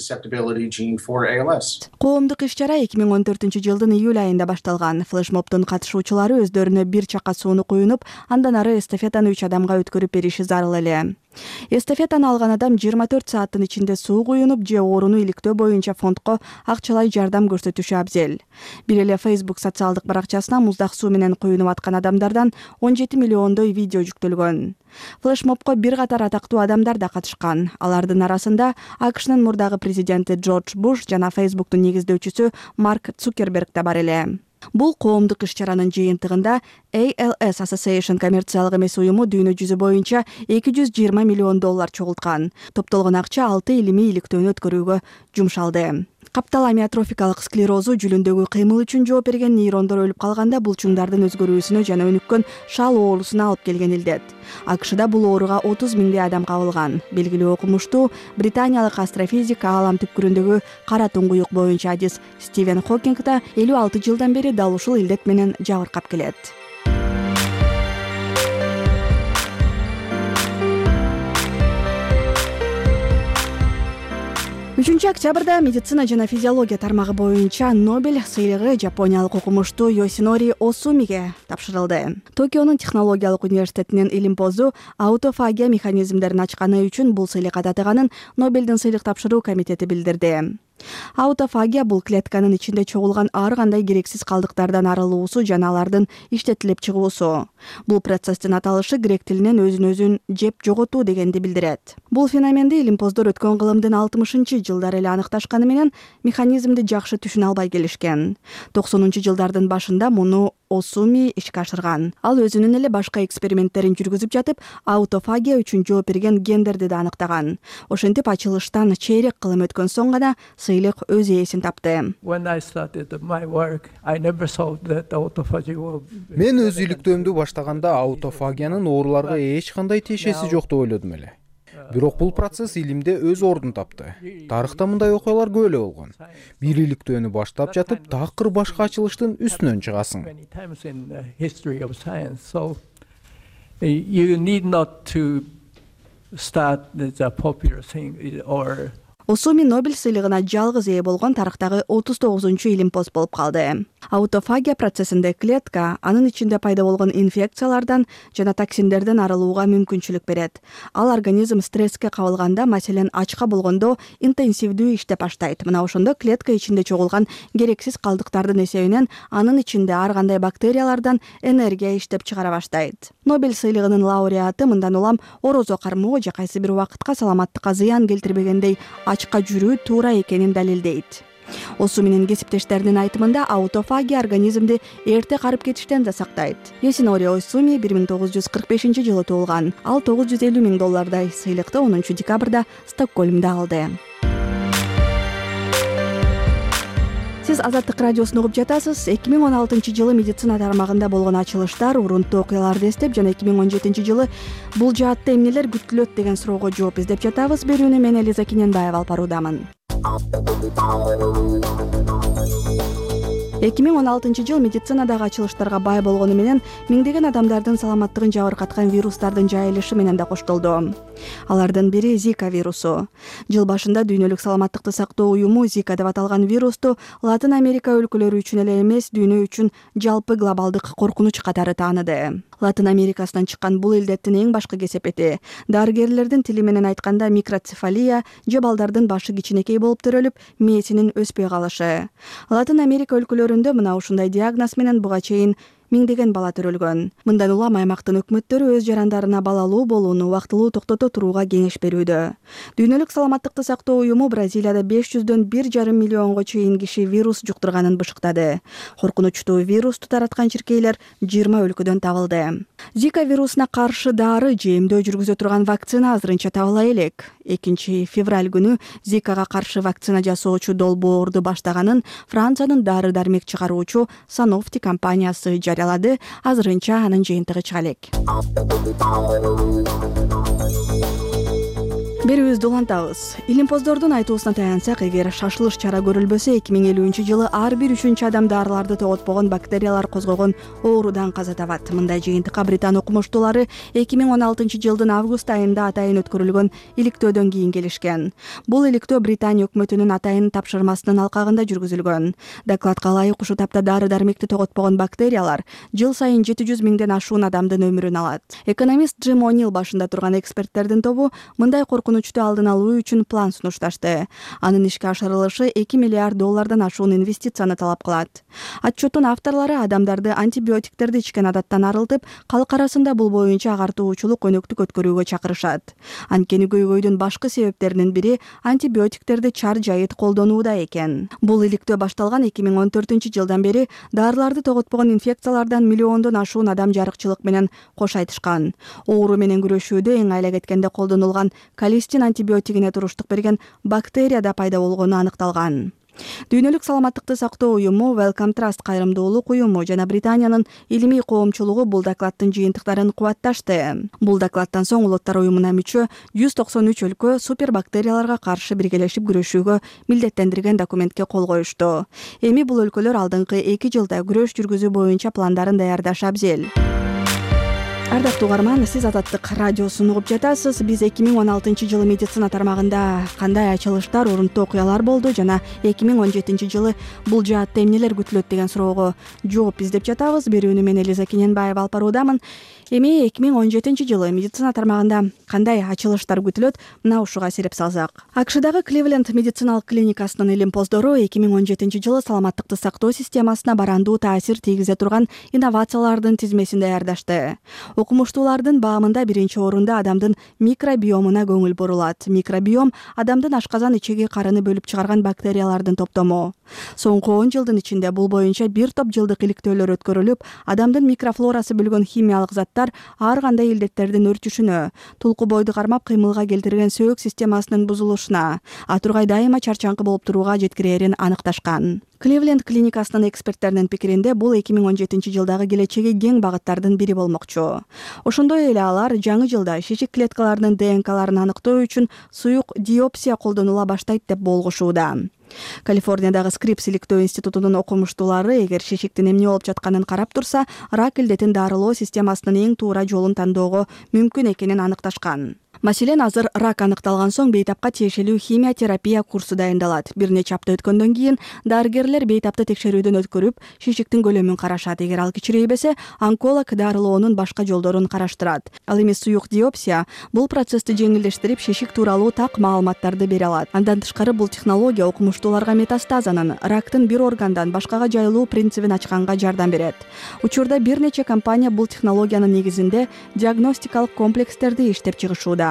Speaker 4: Коомдук иш-чара эки миң он төртүнчү жылдын июль айында башталган. Флешмобтун катышуучулары өздөрүнө бир чака сууну куюнуп, андан ары эстафетаны үч адамга өткөрүп бериши зарыл эле. Эстафетаны алган адам жыйырма төрт сааттын ичинде суу куюнуп же ооруну иликтөө боюнча фондко акчалай жардам көрсөтүшү абзел. Бир эле Facebook социалдык баракчасына муздак суу менен куюнуп аткан адамдардан он жети миллиондой видео жүктөлгөн. Флешмобко бир катар атактуу адамдар да катышкан. Алардын арасында АКШнын мурдагы президенти Джордж Буш жана Facebooктун негиздөөчүсү Марк Цукерберг да бар эле. Бул коомдук иш-чаранын жыйынтыгында A L S Association коммерциялык эмес уюму дүйнө жүзү боюнча эки жүз жыйырма миллион доллар чогулткан. Топтолгон акча алты илимий иликтөөнү өткөрүүгө жумшалды. Каптал амиотрофикалык склерозу жүлүндөгү кыймыл үчүн жооп берген нейрондор өлүп калганда булчуңдардын өзгөрүүсүнө жана өнүккөн шал оорусуна алып келген илдет. АКШда бул ооруга отуз миңдей адам кабылган. Белгилүү окумуштуу британиялык астрофизик аалам түпкүрүндөгү кара туңгуюк боюнча адис Стивен Хокинг да элүү алты жылдан бери дал ушул илдет менен жабыркап келет. үчүнчү октябрда медицина жана физиология тармагы боюнча Нобель сыйлыгы жапониялык окумуштуу Йосинори Осумиге тапшырылды. Токионун технологиялык университетинин илимпозу аутофагия механизмдерин ачканы үчүн бул сыйлыкка татыганын Нобелдин сыйлык тапшыруу комитети билдирди. Аутофагия бул клетканын ичинде чогулган ар кандай керексиз калдыктардан арылуусу жана алардын иштетилип чыгуусу. Бул процесстин аталышы грек тилинен өзүн өзүн жеп жоготуу дегенди билдирет. Бул феноменди илимпоздор өткөн кылымдын алтымышынчы жылдары эле аныкташканы менен механизмди жакшы түшүнө албай келишкен. токсонунчу жылдардын башында муну Осуми ишке ашырган. Ал өзүнүн эле башка эксперименттерин жүргүзүп жатып, аутофагия үчүн жооп берген гендерди да аныктаган. Ошентип ачылыштан чейрек кылым өткөн соң гана сыйлык өз ээсин тапты.
Speaker 23: Мен өз иликтөөмдү баштаганда аутофагиянын ооруларга эч кандай тиешеси жок деп ойлодум эле.
Speaker 2: Бирок бул процесс илимде өз ордун тапты. Тарыхта мындай окуялар көп эле болгон. Бир иликтөөнү баштап жатып, такыр башка ачылыштын үстүнөн чыгасың.
Speaker 5: You need not to start the popular thing or
Speaker 4: Осуми Нобель сыйлыгына жалгыз ээ болгон тарыхтагы отуз тогузунчу илимпоз болуп калды. Аутофагия процессинде клетка анын ичинде пайда болгон инфекциялардан жана токсиндерден арылууга мүмкүнчүлүк берет. Ал организм стресске кабылганда, маселен ачка болгондо интенсивдүү иштеп баштайт. Мына ошондо клетка ичинде чогулган керексиз калдыктардын эсебинен анын ичинде ар кандай бактериялардан энергия иштеп чыгара баштайт. Нобель сыйлыгынын лауреаты мындан улам орозо кармоо же кайсы бир убакытка саламаттыкка зыян келтирбегендей ачка жүрүү туура экенин далилдейт. Осу менен кесиптештеринин айтымында аутофагия организмди эрте карып кетиштен да сактайт. Йосинори Осуми бир миң тогуз жүз кырк бешинчи жылы туулган. Ал тогуз жүз элүү миң доллардай сыйлыкты онунчу декабрда Стокгольмдо алды. Сиз Азаттык радиосун угуп жатасыз. эки миң он алтынчы жылы медицина тармагында болгон ачылыштар, урунттуу окуяларды эстеп жана эки миң он жетинчи жылы бул жаатта эмнелер күтүлөт деген суроого жооп издеп жатабыз. Берүүнү мен Элиза Киненбаева алып баруудамын. эки миң он алтынчы жыл медицинадагы ачылыштарга бай болгону менен миңдеген адамдардын саламаттыгын жабыркаткан вирустардын жайылышы менен да коштолду. Алардын бири Зика вирусу. Жыл башында Дүйнөлүк саламаттыкты сактоо уюму Зика деп аталган вирусту Латын Америка өлкөлөрү үчүн эле эмес, дүйнө үчүн жалпы глобалдык коркунуч катары тааныды. Латын Америкасынан чыккан бул илдеттин эң башкы кесепети дарыгерлердин тили менен айтканда микроцефалия же балдардын башы кичинекей болуп төрөлүп, мээсинин өспөй калышы. Латын Америка өлкөлөрүндө мына ушундай диагноз менен буга чейин миңдеген бала төрөлгөн. Мындан улам аймактын өкмөттөрү өз жарандарына балалуу болууну убактылуу токтото турууга кеңеш берүүдө. Дүйнөлүк саламаттыкты сактоо уюму Бразилияда беш жүздөн бир жарым миллионго чейин киши вирус жуктурганын бышыктады. Коркунучтуу вирусту тараткан чиркейлер жыйырма өлкөдөн табылды. Зика вирусуна каршы дары же эмдөө жүргүзө турган вакцина азырынча табыла элек. экинчи февраль күнү Зикага каршы вакцина жасоочу долбоорду баштаганын Франциянын дары-дармек чыгаруучу Sanofi компаниясы жарыялады. Азырынча анын жыйынтыгы чыга элек. Берүүбүздү улантабыз. Илимпоздордун айтуусуна таянсак, эгер шашылыш чара көрүлбөсө эки миң элүүнчү жылы ар бир үчүнчү адам дарыларды тоготпогон бактериялар козгогон оорудан каза табат. Мындай жыйынтыкка Британ окумуштуулары эки миң он алтынчы жылдын август айында атайын өткөрүлгөн иликтөөдөн кийин келишкен. Бул иликтөө Британия өкмөтүнүн атайын тапшырмасынын алкагында жүргүзүлгөн. Докладка ылайык ушул тапта дары-дармекти тоготпогон бактериялар жыл сайын жети жүз миңден ашуун адамдын өмүрүн алат. Экономист Джим О'Нил башында турган эксперттердин тобу мындай коркунучту алдын алуу үчүн план сунушташты. Анын ишке ашырылышы эки миллиард доллардан ашуун инвестицияны талап кылат. Отчеттун авторлору адамдарды антибиотиктерди ичкен адаттан арылтып, калк арасында бул боюнча агартуучулук өнөктүк өткөрүүгө чакырышат. Анткени көйгөйдүн башкы себептеринин бири антибиотиктерди чар жайыт колдонууда экен. Бул иликтөө башталган эки миң он төртүнчү жылдан бери дарыларды тоготпогон инфекциялардан миллиондон ашуун адам жарыкчылык менен кош айтышкан. Оору менен күрөшүүдө эң айла кеткенде колдонулган колистин антибиотигине туруштук берген бактерия да пайда болгону аныкталган. Дүйнөлүк саламаттыкты сактоо уюму, Wellcome Trust кайрымдуулук уюму жана Британиянын илимий коомчулугу бул докладдын жыйынтыктарын кубатташты. Бул докладдан соң улуттар уюмуна мүчө жүз токсон үч өлкө супербактерияларга каршы биргелешип күрөшүүгө милдеттендирген документке кол коюшту. Эми бул өлкөлөр алдыңкы эки жылда күрөш жүргүзүү боюнча пландарын даярдашы абзел. Ардактуу угарман, сиз Азаттык радиосун угуп жатасыз. Биз эки миң он алтынчы жылы медицина тармагында кандай ачылыштар, урунттуу окуялар болду жана эки миң он жетинчи жылы бул жаатта эмнелер күтүлөт деген суроого жооп издеп жатабыз. Берүүнү мен Элиза Киненбаева алып баруудамын. Эми эки миң он жетинчи жылы медицина тармагында кандай ачылыштар күтүлөт, мына ушуга сереп салсак. АКШдагы Кливленд медициналык клиникасынын илимпоздору эки миң он жетинчи жылы саламаттыкты сактоо системасына барандуу таасир тийгизе турган инновациялардын тизмесин даярдашты. Окумуштуулардын баамында биринчи орунда адамдын микробиомуна көңүл бурулат. Микробиом адамдын ашказан ичеги карыны бөлүп чыгарган бактериялардын топтому. Соңку он жылдын ичинде бул боюнча бир топ жылдык иликтөөлөр өткөрүлүп, адамдын микрофлорасы бөлгөн химиялык заттар ар кандай илдеттердин өрчүшүнө, тулку бойду кармап кыймылга келтирген сөөгүк системасынын бузулушуна, а тургай дайыма чарчаңкы болуп турууга жеткирээрин аныкташкан. Кливленд клиникасынын эксперттеринин пикиринде бул эки миң он жетинчи жылдагы келечеги кең багыттардын бири болмокчу. Ошондой эле алар жаңы жылда шишик клеткаларынын ДНКларын аныктоо үчүн суюк диопсия колдонула баштайт деп болгошууда. Калифорниядагы Скрипс иликтөө институтунун окумуштуулары эгер шишиктин эмне болуп жатканын карап турса, рак илдетин дарылоо системасынын эң туура жолун тандоого мүмкүн экенин аныкташкан. Маселен, азыр рак аныкталган соң бейтапка тиешелүү химия терапия курсу дайындалат. Бир нече апта өткөндөн кийин дарыгерлер бейтапты текшерүүдөн өткөрүп, шишиктин көлөмүн карашат. Эгер ал кичирейбесе, онколог дарылоонун башка жолдорун караштырат. Ал эми суюк диопсия бул процессти жеңилдештирип, шишик тууралуу так маалыматтарды бере алат. Андан тышкары бул технология окумуштууларга метастазанын, рактын бир органдан башкага жайылуу принцибин ачканга жардам берет. Учурда бир нече компания бул технологиянын негизинде диагностикалык комплекстерди иштеп чыгышууда.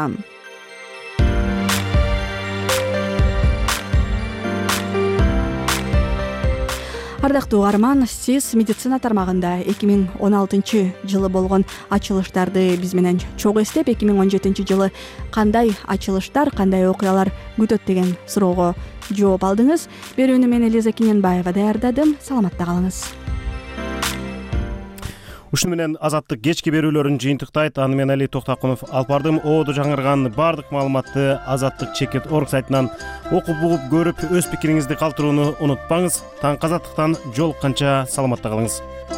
Speaker 4: Ардактуу угарман, сиз медицина тармагында эки миң он алтынчы жылы болгон ачылыштарды биз менен чогуу эстеп, эки миң он жетинчи жылы кандай ачылыштар, кандай окуялар күтөт деген суроого жооп алдыңыз. Берүүнү мен Элиза Кененбаева даярдадым. Саламатта калыңыз.
Speaker 1: Ушуну менен Азаттык кечки берүүлөрүн жыйынтыктайт. Аны мен Али Токтакунов алып бардым. Оодо жаңырган бардык маалыматты Азаттык чекит точка орг сайтынан окуп угуп көрүп, өз пикириңизди калтырууну унутпаңыз. Таң Азаттыктан жолукканча саламатта калыңыз.